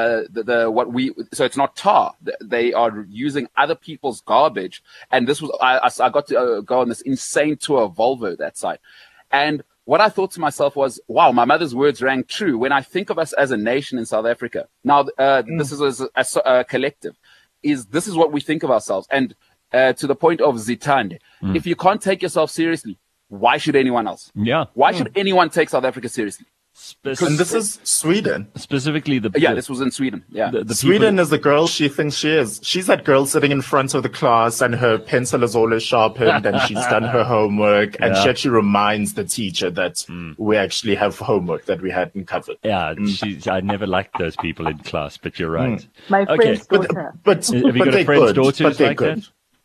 so it's not tar. They are using other people's garbage. And this was I got to go on this insane tour of Volvo that site, and what I thought to myself was, wow, my mother's words rang true. When I think of us as a nation in South Africa, now this is a collective, this is what we think of ourselves. And to the point of Zitande, if you can't take yourself seriously, why should anyone else? Yeah. Why should anyone take South Africa seriously? And this is Sweden. Specifically this was in Sweden. Yeah. The Sweden is the girl she thinks she is. She's that girl sitting in front of the class and her pencil is always sharpened and she's done her homework and she actually reminds the teacher that we actually have homework that we hadn't covered. Yeah, I never liked those people in class, but you're right. My friend's daughter. But have you got a friend's daughter who's like that?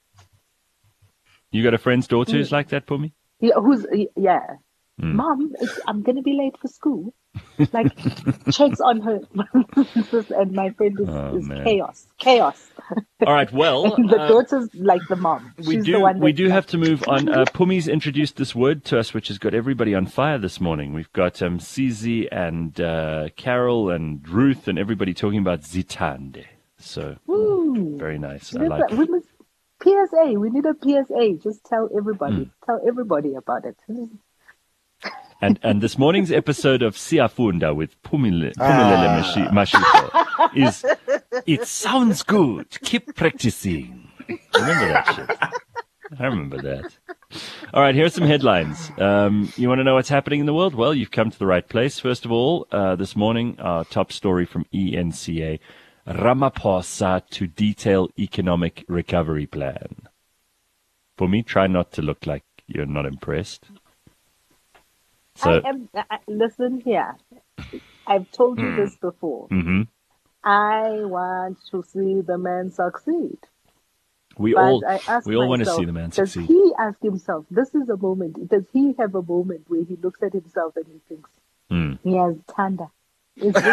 You got a friend's daughter who's like that, Pumi? Yeah. Mom, I'm going to be late for school. Like, checks on her. And my friend is chaos. All right, well. The daughter's like the mom. We do have to move on. Pumi's introduced this word to us, which has got everybody on fire this morning. We've got Sizi and Carol and Ruth and everybody talking about Zitande. So, very nice. I like it. PSA. We need a PSA. Just tell everybody. Tell everybody about it. And this morning's episode of Siafunda with Pumilele Mashito is, it sounds good. Keep practicing. Remember that shit? I remember that. All right, here are some headlines. You want to know what's happening in the world? Well, you've come to the right place. First of all, this morning, our top story from ENCA, Ramaphosa to detail economic recovery plan. For me, try not to look like you're not impressed. So, listen here. I've told you this before. I want to see the man succeed. We all want to see the man succeed. Does he ask himself, this is a moment, does he have a moment where he looks at himself and he thinks, he has Tanda? Is this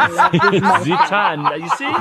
Zitanda, you see?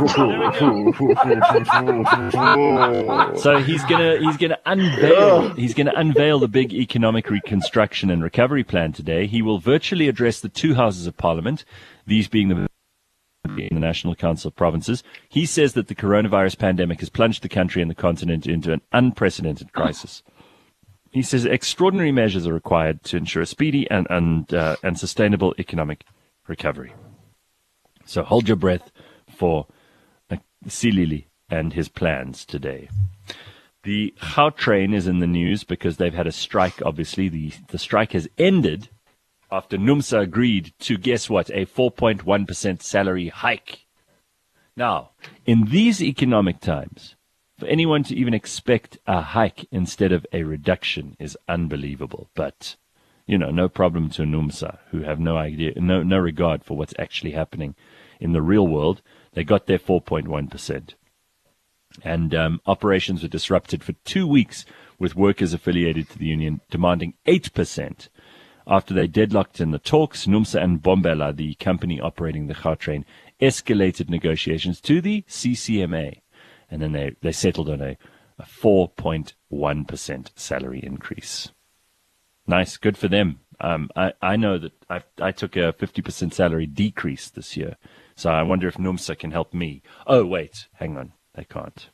So he's gonna unveil the big economic reconstruction and recovery plan today. He will virtually address the two houses of parliament, these being the National Council of Provinces. He says that the coronavirus pandemic has plunged the country and the continent into an unprecedented crisis. He says extraordinary measures are required to ensure a speedy and sustainable economic recovery. So hold your breath for Silili and his plans today. The Gautrain is in the news because they've had a strike, obviously. The strike has ended after NUMSA agreed to, guess what, a 4.1% salary hike. Now, in these economic times, for anyone to even expect a hike instead of a reduction is unbelievable. But, no problem to NUMSA, who have no idea, no regard for what's actually happening in the real world. They got their 4.1%. And operations were disrupted for 2 weeks with workers affiliated to the union demanding 8%. After they deadlocked in the talks, NUMSA and Bombela, the company operating the Gautrain, escalated negotiations to the CCMA. And then they settled on a a 4.1% salary increase. Nice, good for them. I know that I took a 50% salary decrease this year, so I wonder if NUMSA can help me. Oh, wait, hang on, they can't.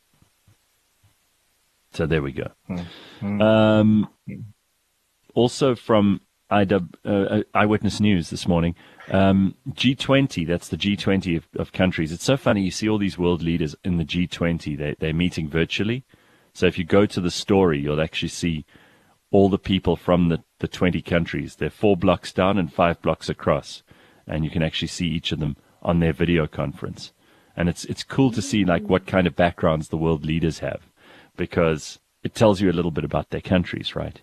So there we go. Also from Eyewitness News this morning, G20, that's the G20 of countries. It's so funny, you see all these world leaders in the G20, they're meeting virtually. So if you go to the story, you'll actually see all the people from the 20 countries. They're 4 blocks down and 5 blocks across, and you can actually see each of them on their video conference. And it's cool to see like what kind of backgrounds the world leaders have, because it tells you a little bit about their countries, right?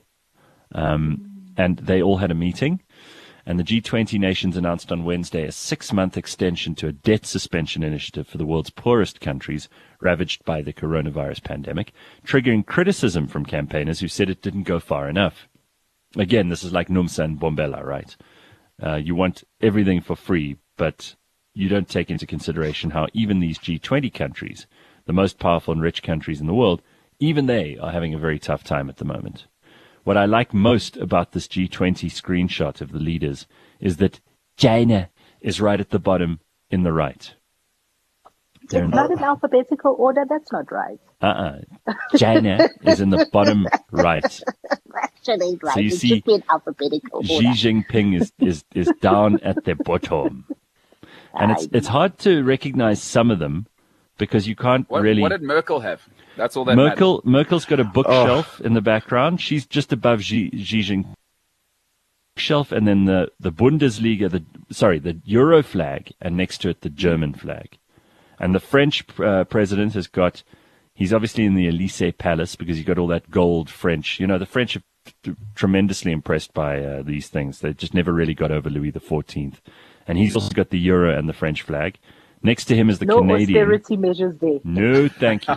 And they all had a meeting, and the G20 nations announced on Wednesday a 6-month extension to a debt suspension initiative for the world's poorest countries ravaged by the coronavirus pandemic, triggering criticism from campaigners who said it didn't go far enough. Again, this is like NUMSA and Bombela, right? You want everything for free, but you don't take into consideration how even these G20 countries, the most powerful and rich countries in the world, even they are having a very tough time at the moment. What I like most about this G20 screenshot of the leaders is that China is right at the bottom in the right. It's not in alphabetical order. That's not right. China is in the bottom right. Actually, right. So you see, in alphabetical order. Xi Jinping is down at the bottom. And it's hard to recognize some of them because you can't really... What did Merkel have? That's all that Merkel's got a bookshelf in the background. She's just above Xi Jinping shelf, and then the Bundesliga, the Euro flag, and next to it the German flag. And the French president he's obviously in the Elysee Palace because he's got all that gold French. You know, the French are tremendously impressed by these things. They just never really got over Louis XIV. And he's also got the Euro and the French flag. Next to him is the Canadian. No austerity measures there. No, thank you.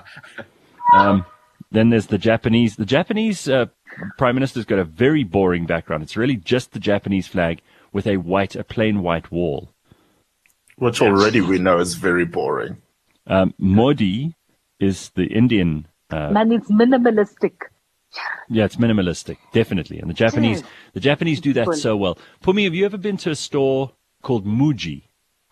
Then there's the Japanese. The Japanese prime minister's got a very boring background. It's really just the Japanese flag with a plain white wall. Which already we know is very boring. Modi is the Indian. Man, it's minimalistic. Yeah, it's minimalistic, definitely. And the Japanese do that so well. Pumi, have you ever been to a store called Muji?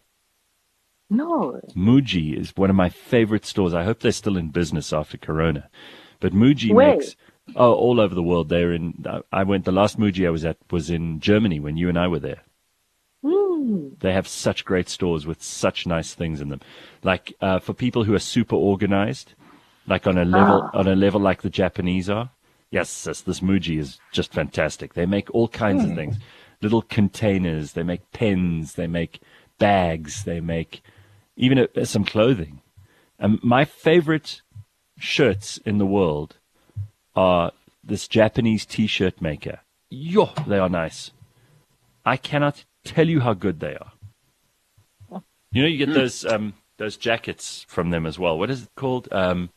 No. Muji is one of my favorite stores. I hope they're still in business after Corona. But Muji makes all over the world. The last Muji I was at was in Germany when you and I were there. They have such great stores with such nice things in them. Like for people who are super organized, like on a level like the Japanese are. Yes, this Muji is just fantastic. They make all kinds of things. Little containers, they make pens, they make bags, they make even some clothing. My favorite shirts in the world are this Japanese T-shirt maker. Yo, they are nice. I cannot tell you how good they are. You know, you get those jackets from them as well. What is it called?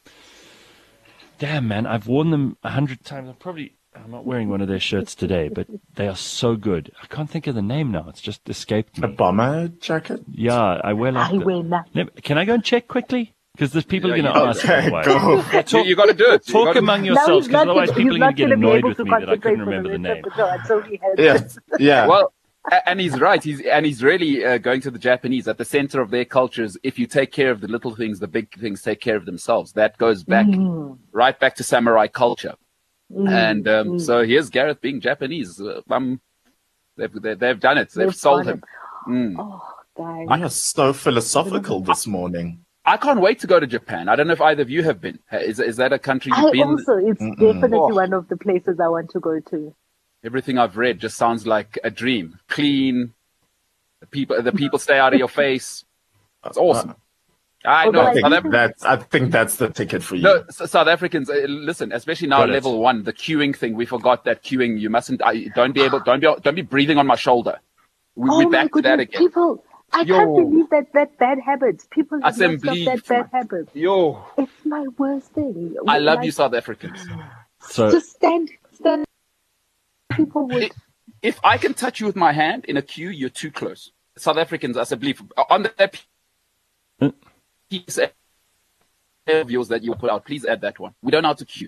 Damn, man, I've worn them 100 times. I'm not wearing one of their shirts today, but they are so good. I can't think of the name now. It's just escaped me. A bomber jacket? Yeah, I wear nothing. Can I go and check quickly? Because there's people going to ask. Go. You got to do it. Talk among yourselves, because otherwise people are going to get annoyed with me that I couldn't remember the name. Yeah. Well, and he's right. He's really going to the Japanese. At the center of their cultures, if you take care of the little things, the big things take care of themselves. That goes back right back to samurai culture. And so here's Gareth being Japanese. They've done it. They've sold him. Oh, guys. I was so philosophical this morning. I can't wait to go to Japan. I don't know if either of you have been. Is that a country you've been? It's definitely one of the places I want to go to. Everything I've read just sounds like a dream. Clean. The people stay out of your face. It's awesome. I think that's the ticket for you. No, South Africans, listen, especially now level 1, the queuing thing. We forgot that queuing. You mustn't. Don't be breathing on my shoulder. We're back to that again. People, I can't believe that bad habit. People have not stopped that bad habit. It's my worst thing. I love you, South Africans. So just stand. People would. If I can touch you with my hand in a queue, you're too close. South Africans, I believe, on that piece, of yours that you'll put out, please add that one. We don't know how to queue.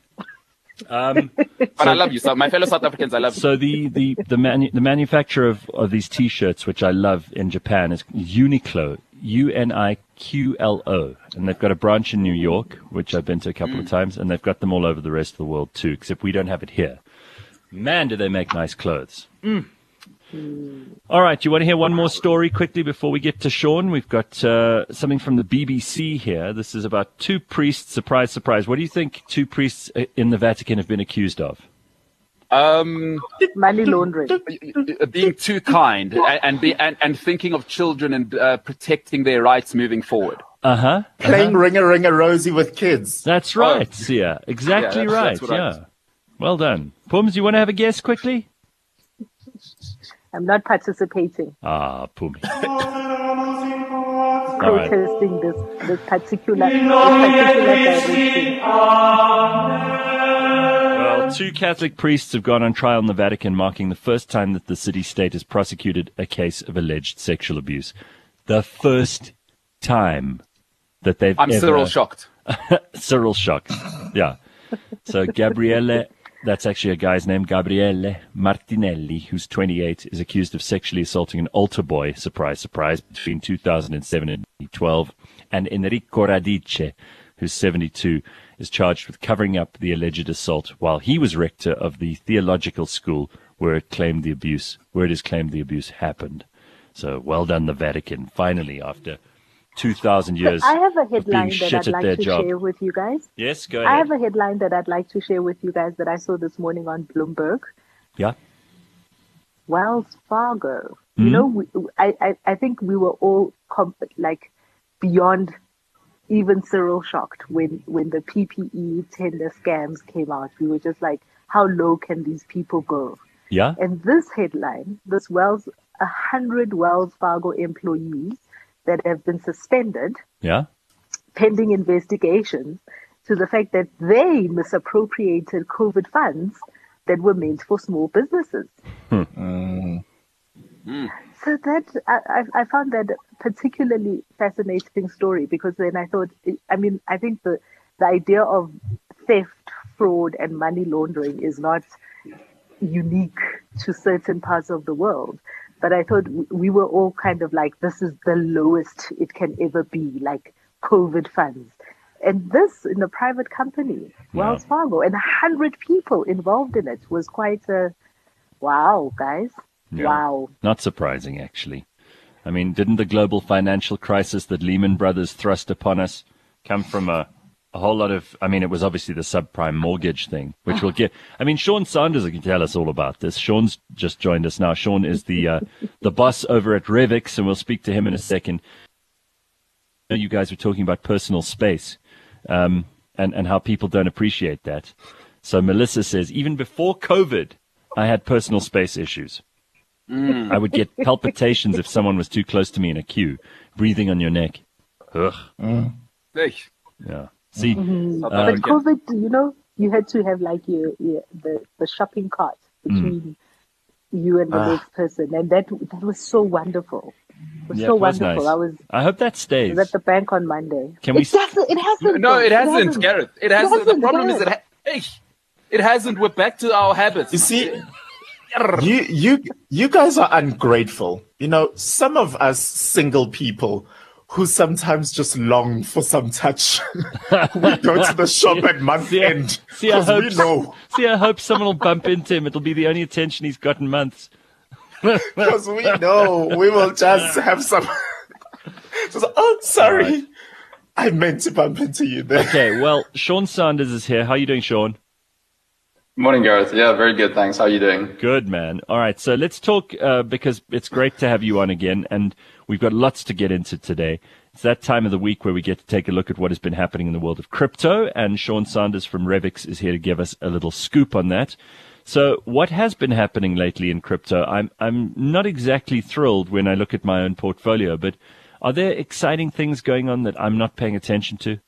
But I love you. So my fellow South Africans, I love you. So the manufacturer of these T-shirts, which I love in Japan, is Uniqlo, UNIQLO, and they've got a branch in New York, which I've been to a couple of times, and they've got them all over the rest of the world too, except we don't have it here. Man, do they make nice clothes. All right, you want to hear one more story quickly before we get to Sean? We've got something from the BBC here. This is about two priests. Surprise, surprise. What do you think two priests in the Vatican have been accused of? Money laundering. Being too kind and thinking of children and protecting their rights moving forward. Playing Ring-a-Ring-a Rosie with kids. That's right, Sia. Exactly right. Yeah. Well done. Pums, you want to have a guess quickly? I'm not participating. Pumi. Protesting this particular direction. Well, two Catholic priests have gone on trial in the Vatican, marking the first time that the city-state has prosecuted a case of alleged sexual abuse. The first time that they've I'm Cyril shocked. Cyril shocked. Yeah. So Gabriele... That's actually a guy's name, Gabriele Martinelli, who's 28, is accused of sexually assaulting an altar boy, surprise, surprise, between 2007 and 2012. And Enrico Radice, who's 72, is charged with covering up the alleged assault while he was rector of the theological school where it is claimed the abuse happened. So well done, the Vatican, finally, after 2,000 years. I have a headline that I'd like to share with you guys. Yes, go ahead. I have a headline that I'd like to share with you guys that I saw this morning on Bloomberg. Yeah. Wells Fargo. Mm-hmm. You know, I think we were all beyond even Cyril shocked when the PPE tender scams came out. We were just like, how low can these people go? Yeah. And this headline, 100 Wells Fargo employees that have been suspended, pending investigations, to the fact that they misappropriated COVID funds that were meant for small businesses. So that I found that a particularly fascinating story, because then I thought, I think the idea of theft, fraud, and money laundering is not unique to certain parts of the world. But I thought we were all kind of like, this is the lowest it can ever be, like COVID funds. And this in a private company, Wells Fargo, and 100 people involved in it was quite a wow, guys. Yeah. Wow. Not surprising, actually. I mean, didn't the global financial crisis that Lehman Brothers thrust upon us come from a whole lot of, it was obviously the subprime mortgage thing, which we'll get. Sean Sanders can tell us all about this. Sean's just joined us now. Sean is the boss over at Revix, and we'll speak to him in a second. You guys were talking about personal space, and how people don't appreciate that. So Melissa says, even before COVID, I had personal space issues. I would get palpitations if someone was too close to me in a queue, breathing on your neck. Ugh. Yeah. See, but COVID, you had to have like the shopping cart between you and the next person, and that was so wonderful. It was so wonderful. Nice. I hope that stays. I was at the bank on Monday. It hasn't. No, it hasn't, Gareth. It hasn't. The problem is it hasn't. We're back to our habits. You see, you guys are ungrateful. Some of us single people who sometimes just long for some touch. We go to the shop at month end. I hope someone will bump into him. It'll be the only attention he's got in months. Because we know we will just have some. Sorry. Right. I meant to bump into you there. Okay, well, Sean Sanders is here. How are you doing, Sean? Morning, Gareth. Yeah, very good, thanks. How are you doing? Good, man. All right, so let's talk, because it's great to have you on again, and we've got lots to get into today. It's that time of the week where we get to take a look at what has been happening in the world of crypto, and Sean Sanders from Revix is here to give us a little scoop on that. So what has been happening lately in crypto? I'm not exactly thrilled when I look at my own portfolio, but are there exciting things going on that I'm not paying attention to?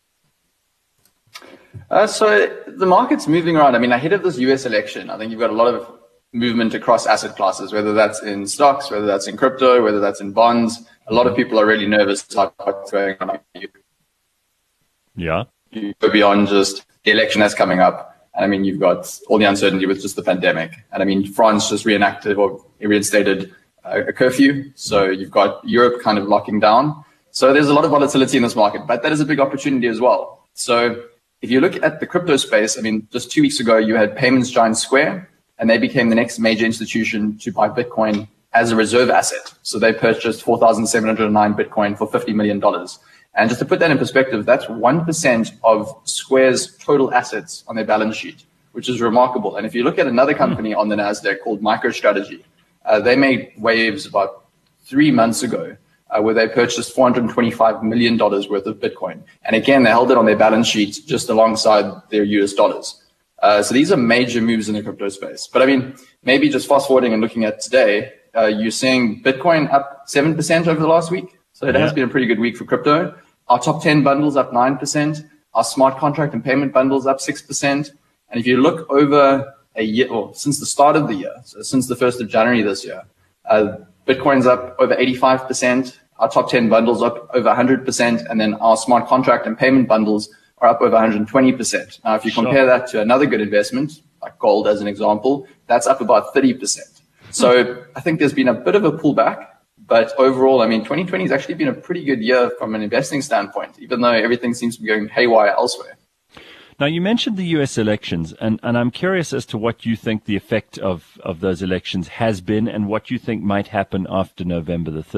So the market's moving around. Ahead of this US election, I think you've got a lot of movement across asset classes, whether that's in stocks, whether that's in crypto, whether that's in bonds. A lot of people are really nervous about what's going on. Yeah. You go beyond just the election that's coming up. And I mean, you've got all the uncertainty with just the pandemic. And I mean, France just reinstated a curfew. So you've got Europe kind of locking down. So there's a lot of volatility in this market, but that is a big opportunity as well. So if you look at the crypto space, I mean, just 2 weeks ago, you had payments giant Square, and they became the next major institution to buy Bitcoin as a reserve asset. So they purchased 4,709 Bitcoin for $50 million. And just to put that in perspective, that's 1% of Square's total assets on their balance sheet, which is remarkable. And if you look at another company on the NASDAQ called MicroStrategy, they made waves about 3 months ago where they purchased $425 million worth of Bitcoin. And again, they held it on their balance sheet just alongside their US dollars. So these are major moves in the crypto space. But I mean, maybe just fast forwarding and looking at today, you're seeing Bitcoin up 7% over the last week. So it has been a pretty good week for crypto. Our top 10 bundles up 9%. Our smart contract and payment bundles up 6%. And if you look over a year, or since the start of the year, so since the 1st of January this year, Bitcoin's up over 85%. Our top 10 bundles up over 100%. And then our smart contract and payment bundles are up over 120%. Now, if you compare that to another good investment, like gold as an example, that's up about 30%. So I think there's been a bit of a pullback. But overall, I mean, 2020 has actually been a pretty good year from an investing standpoint, even though everything seems to be going haywire elsewhere. Now, you mentioned the U.S. elections, and I'm curious as to what you think the effect of those elections has been and what you think might happen after November the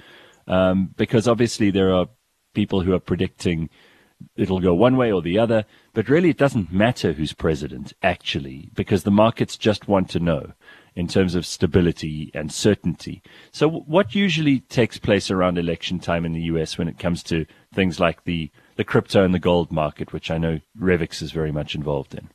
3rd. Because obviously there are people who are predicting it'll go one way or the other, but really it doesn't matter who's president, actually, because the markets just want to know in terms of stability and certainty. So what usually takes place around election time in the U.S. when it comes to things like the crypto and the gold market, which I know Revix is very much involved in?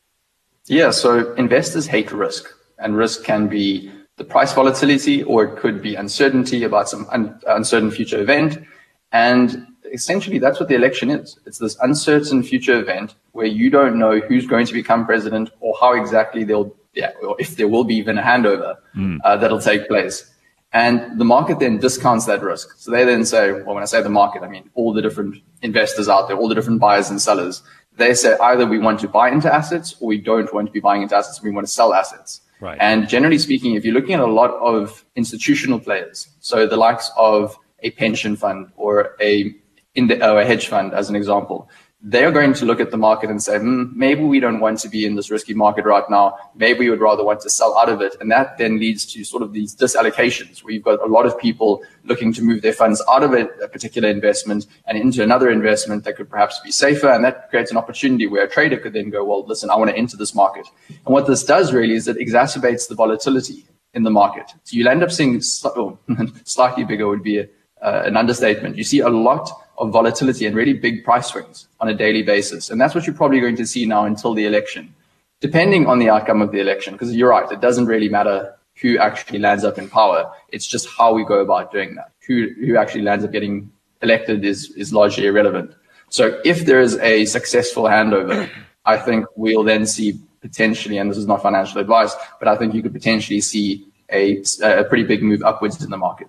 Yeah, so investors hate risk, and risk can be the price volatility, or it could be uncertainty about some uncertain future event. And essentially, that's what the election is. It's this uncertain future event where you don't know who's going to become president or how exactly or if there will be even a handover that'll take place. And the market then discounts that risk. So they then say, well, when I say the market, I mean all the different investors out there, all the different buyers and sellers. They say either we want to buy into assets or we don't want to be buying into assets. We want to sell assets. Right. And generally speaking, if you're looking at a lot of institutional players, so the likes of a pension fund or a hedge fund, as an example, they're going to look at the market and say, maybe we don't want to be in this risky market right now. Maybe we would rather want to sell out of it. And that then leads to sort of these disallocations where you've got a lot of people looking to move their funds out of a particular investment and into another investment that could perhaps be safer. And that creates an opportunity where a trader could then go, well, listen, I want to enter this market. And what this does really is it exacerbates the volatility in the market. So you'll end up seeing slightly bigger would be an understatement. You see a lot of volatility and really big price swings on a daily basis. And that's what you're probably going to see now until the election, depending on the outcome of the election. Because you're right, it doesn't really matter who actually lands up in power. It's just how we go about doing that. Who actually lands up getting elected is largely irrelevant. So if there is a successful handover, I think we'll then see potentially, and this is not financial advice, but I think you could potentially see a pretty big move upwards in the market.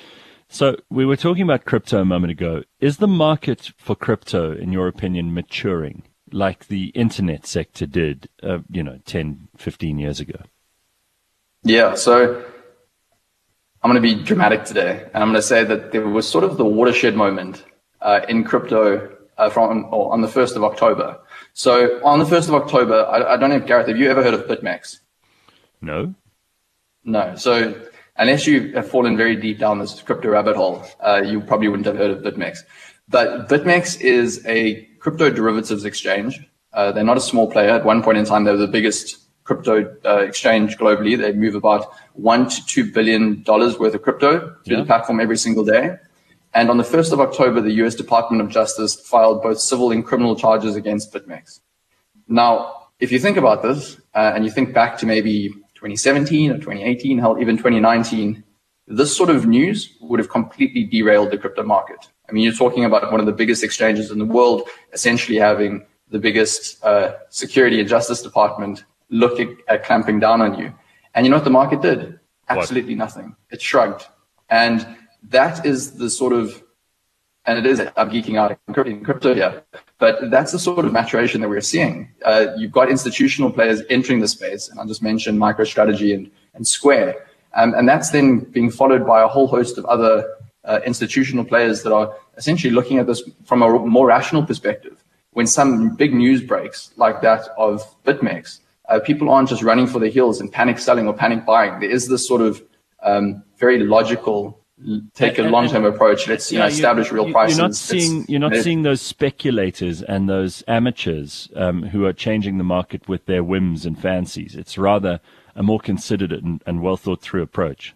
So we were talking about crypto a moment ago. Is the market for crypto, in your opinion, maturing like the internet sector did, 10, 15 years ago? Yeah, so I'm going to be dramatic today. And I'm going to say that there was sort of the watershed moment in crypto on the 1st of October. So on the 1st of October, I don't know, Gareth, have you ever heard of BitMEX? No. So unless you have fallen very deep down this crypto rabbit hole, you probably wouldn't have heard of BitMEX. But BitMEX is a crypto derivatives exchange. They're not a small player. At one point in time, they were the biggest crypto exchange globally. They move about $1 to $2 billion worth of crypto through the platform every single day. And on the 1st of October, the U.S. Department of Justice filed both civil and criminal charges against BitMEX. Now, if you think about this, and you think back to maybe 2017 or 2018, hell, even 2019, this sort of news would have completely derailed the crypto market. I mean, you're talking about one of the biggest exchanges in the world, essentially having the biggest security and justice department looking at clamping down on you. And you know what the market did? Absolutely nothing. It shrugged. And that is the sort of And it is, I'm geeking out in crypto here, but that's the sort of maturation that we're seeing. You've got institutional players entering the space, and I just mentioned MicroStrategy and Square. And that's then being followed by a whole host of other institutional players that are essentially looking at this from a more rational perspective. When some big news breaks, like that of BitMEX, people aren't just running for the hills and panic selling or panic buying. There is this sort of very logical, take a long-term approach. Let's establish real prices. You're not seeing those speculators and those amateurs who are changing the market with their whims and fancies. It's rather a more considered and well thought through approach.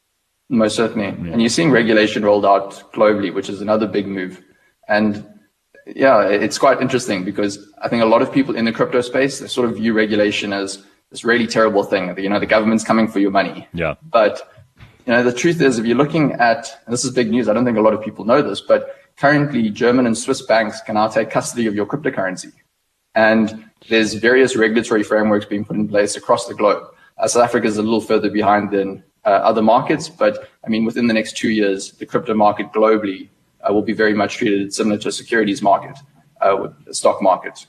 Most certainly. Yeah. And you're seeing regulation rolled out globally, which is another big move. And yeah, it's quite interesting because I think a lot of people in the crypto space, they sort of view regulation as this really terrible thing. The government's coming for your money. Yeah. But the truth is, if you're looking at, and this is big news, I don't think a lot of people know this, but currently German and Swiss banks can now take custody of your cryptocurrency. And there's various regulatory frameworks being put in place across the globe. South Africa is a little further behind than other markets, but I mean, within the next 2 years, the crypto market globally will be very much treated similar to a securities market, with the stock market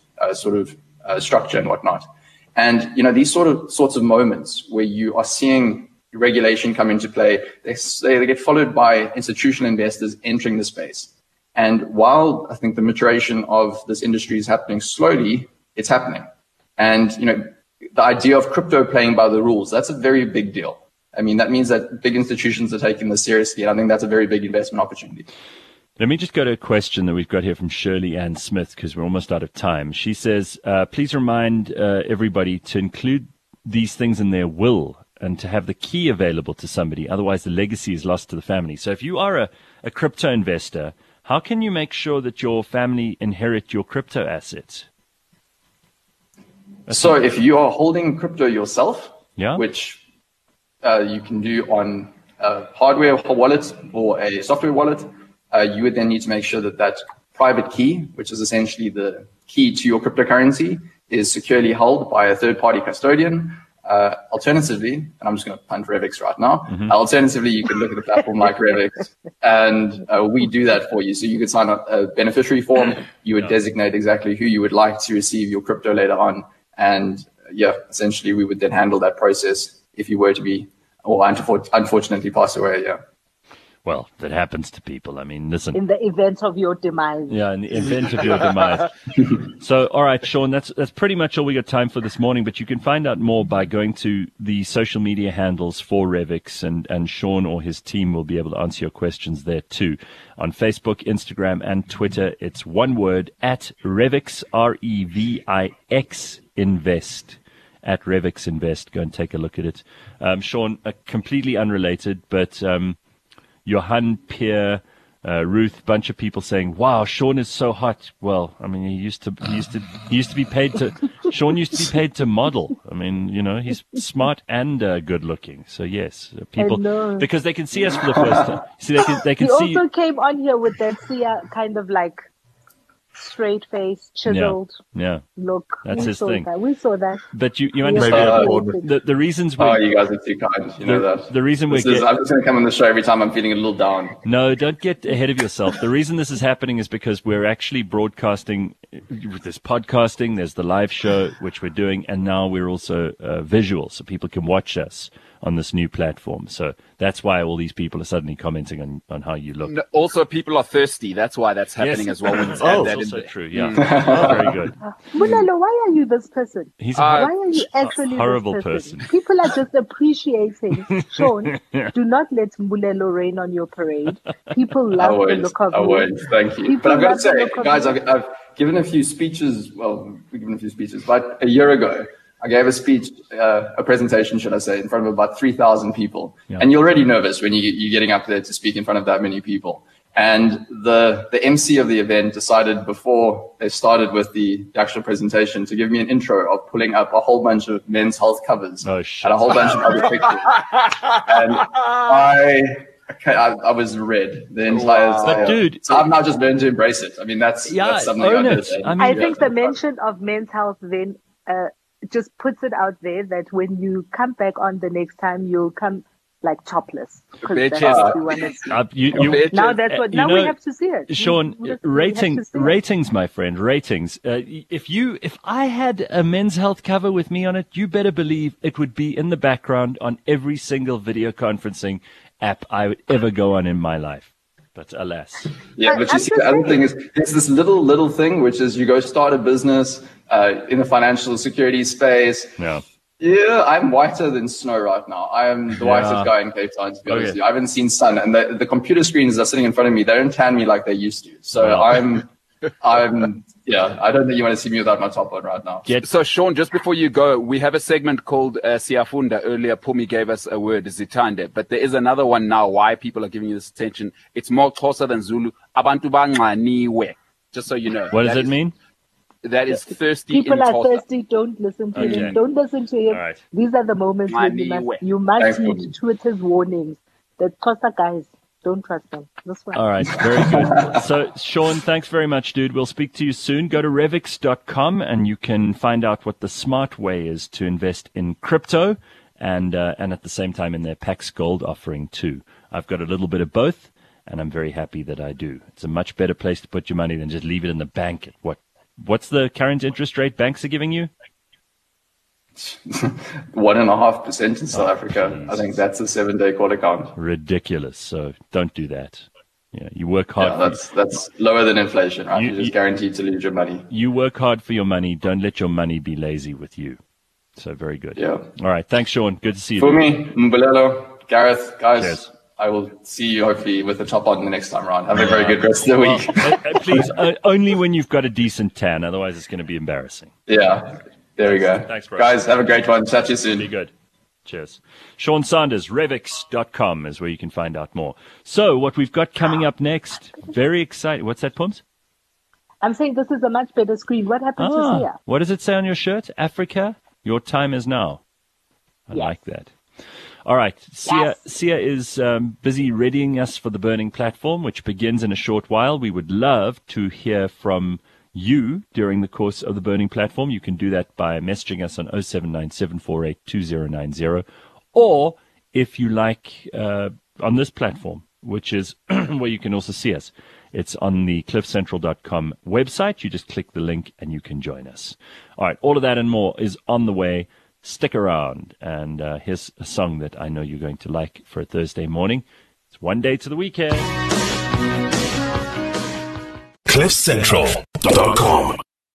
structure and whatnot. And these sorts of moments where you are seeing regulation come into play, they get followed by institutional investors entering the space. And while I think the maturation of this industry is happening slowly, it's happening. And the idea of crypto playing by the rules, that's a very big deal. I mean, that means that big institutions are taking this seriously, and I think that's a very big investment opportunity. Let me just go to a question that we've got here from Shirley Ann Smith, because we're almost out of time. She says, please remind everybody to include these things in their will and to have the key available to somebody. Otherwise, the legacy is lost to the family. So if you are a crypto investor, how can you make sure that your family inherit your crypto assets? So if you are holding crypto yourself, yeah, which you can do on a hardware wallet or a software wallet, you would then need to make sure that private key, which is essentially the key to your cryptocurrency, is securely held by a third-party custodian. Alternatively, and I'm just going to punt Revix right now, alternatively, you can look at a platform like Revix, and we do that for you. So you could sign up a beneficiary form. You would designate exactly who you would like to receive your crypto later on. And essentially, we would then handle that process if you were to be, or unfortunately pass away, Well, that happens to people. I mean, listen. In the event of your demise. Yeah, in the event of your demise. So, all right, Sean, that's pretty much all we got time for this morning. But you can find out more by going to the social media handles for Revix, and Sean or his team will be able to answer your questions there too. On Facebook, Instagram, and Twitter, it's one word, at Revix, REVIX Invest. At Revix Invest. Go and take a look at it. Sean, completely unrelated, but Johan, Pierre, Ruth, bunch of people saying, "Wow, Sean is so hot." Well, I mean, he used to be paid to. Sean used to be paid to model. I mean, he's smart and good looking. So yes, people, because they can see us for the first time. See, they can see. He also came on here with that kind of like straight face, chiseled look. That's his thing. We saw that. But you understand the reasons we... Oh, you guys are too kind. You know that. The reason I'm just going to come on the show every time I'm feeling a little down. No, don't get ahead of yourself. The reason this is happening is because we're actually broadcasting. There's podcasting, there's the live show, which we're doing, and now we're also visual, so people can watch us on this new platform. So that's why all these people are suddenly commenting on how you look. Also, people are thirsty. That's why that's happening as well. That's also true. Yeah, very good. Mulelo, why are you this person? Why are you actually horrible this person? person? People are just appreciating. Sean, do not let Mulelo rain on your parade. People love the look of you. I won't. Thank you. But I've got to say, guys, I've given a few speeches. Well, we've given a few speeches, but a year ago, I gave a speech, a presentation, should I say, in front of about 3,000 people. Yeah. And you're already nervous when you're getting up there to speak in front of that many people. And the MC of the event decided before they started with the actual presentation to give me an intro of pulling up a whole bunch of Men's Health covers and a whole bunch of other pictures. And I was red the entire time. But dude, so I've now just learned to embrace it. I mean, that's something I've heard. I think the mention of Men's Health then just puts it out there that when you come back on the next time, you'll come like topless. Because that's what we want to see. Now that's what. Now we have to see it. Sean, ratings, my friend, ratings. If I had a Men's Health cover with me on it, you better believe it would be in the background on every single video conferencing app I would ever go on in my life. But alas. Yeah, but you see, the other thing is, there's this little thing, which is you go start a business in the financial security space. Yeah. Yeah, I'm whiter than snow right now. I am the whitest guy in Cape Town, to be honest with you. I haven't seen sun, and the computer screens are sitting in front of me. They don't tan me like they used to. So I'm, I don't think you want to see me without my top on right now. So, Sean, just before you go, we have a segment called Siafunda. Earlier, Pumi gave us a word, Zitande, but there is another one now. Why people are giving you this attention? It's more Xhosa than Zulu. Abantu banxaniwe. Just so you know. What does it mean? That is thirsty. People are thirsty. Don't listen to him. Don't listen to him. Right. These are the moments when you must heed Twitter's warnings. The Xhosa guys, don't trust them. This one. All right. Very good. So, Sean, thanks very much, dude. We'll speak to you soon. Go to Revix.com and you can find out what the smart way is to invest in crypto and at the same time in their Pax Gold offering too. I've got a little bit of both and I'm very happy that I do. It's a much better place to put your money than just leave it in the bank at What's the current interest rate banks are giving you? 1.5% in South Africa. Geez. I think that's a 7-day call account. Ridiculous. So don't do that. Yeah, you work hard. That's lower than inflation, right? You're just guaranteed to lose your money. You work hard for your money. Don't let your money be lazy with you. So very good. Yeah. All right. Thanks, Sean. Good to see you. Fumi, Mbulelo, Gareth, guys. Cheers. I will see you hopefully with the top on the next time around. Have a very good rest of the week. Please, only when you've got a decent tan. Otherwise, it's going to be embarrassing. Yeah, there we go. Thanks, bro. Guys, have a great one. Chat to you soon. Be good. Cheers. Sean Sanders, Revix.com is where you can find out more. So what we've got coming up next, very exciting. What's that, Pums? I'm saying this is a much better screen. What happened to Sia? What does it say on your shirt? Africa, your time is now. I like that. All right. Sia is busy readying us for the Burning Platform, which begins in a short while. We would love to hear from you during the course of the Burning Platform. You can do that by messaging us on 0797482090. Or if you like, on this platform, which is where you can also see us. It's on the cliffcentral.com website. You just click the link and you can join us. All right. All of that and more is on the way. Stick around, and here's a song that I know you're going to like for a Thursday morning. It's One Day to the Weekend. cliffcentral.com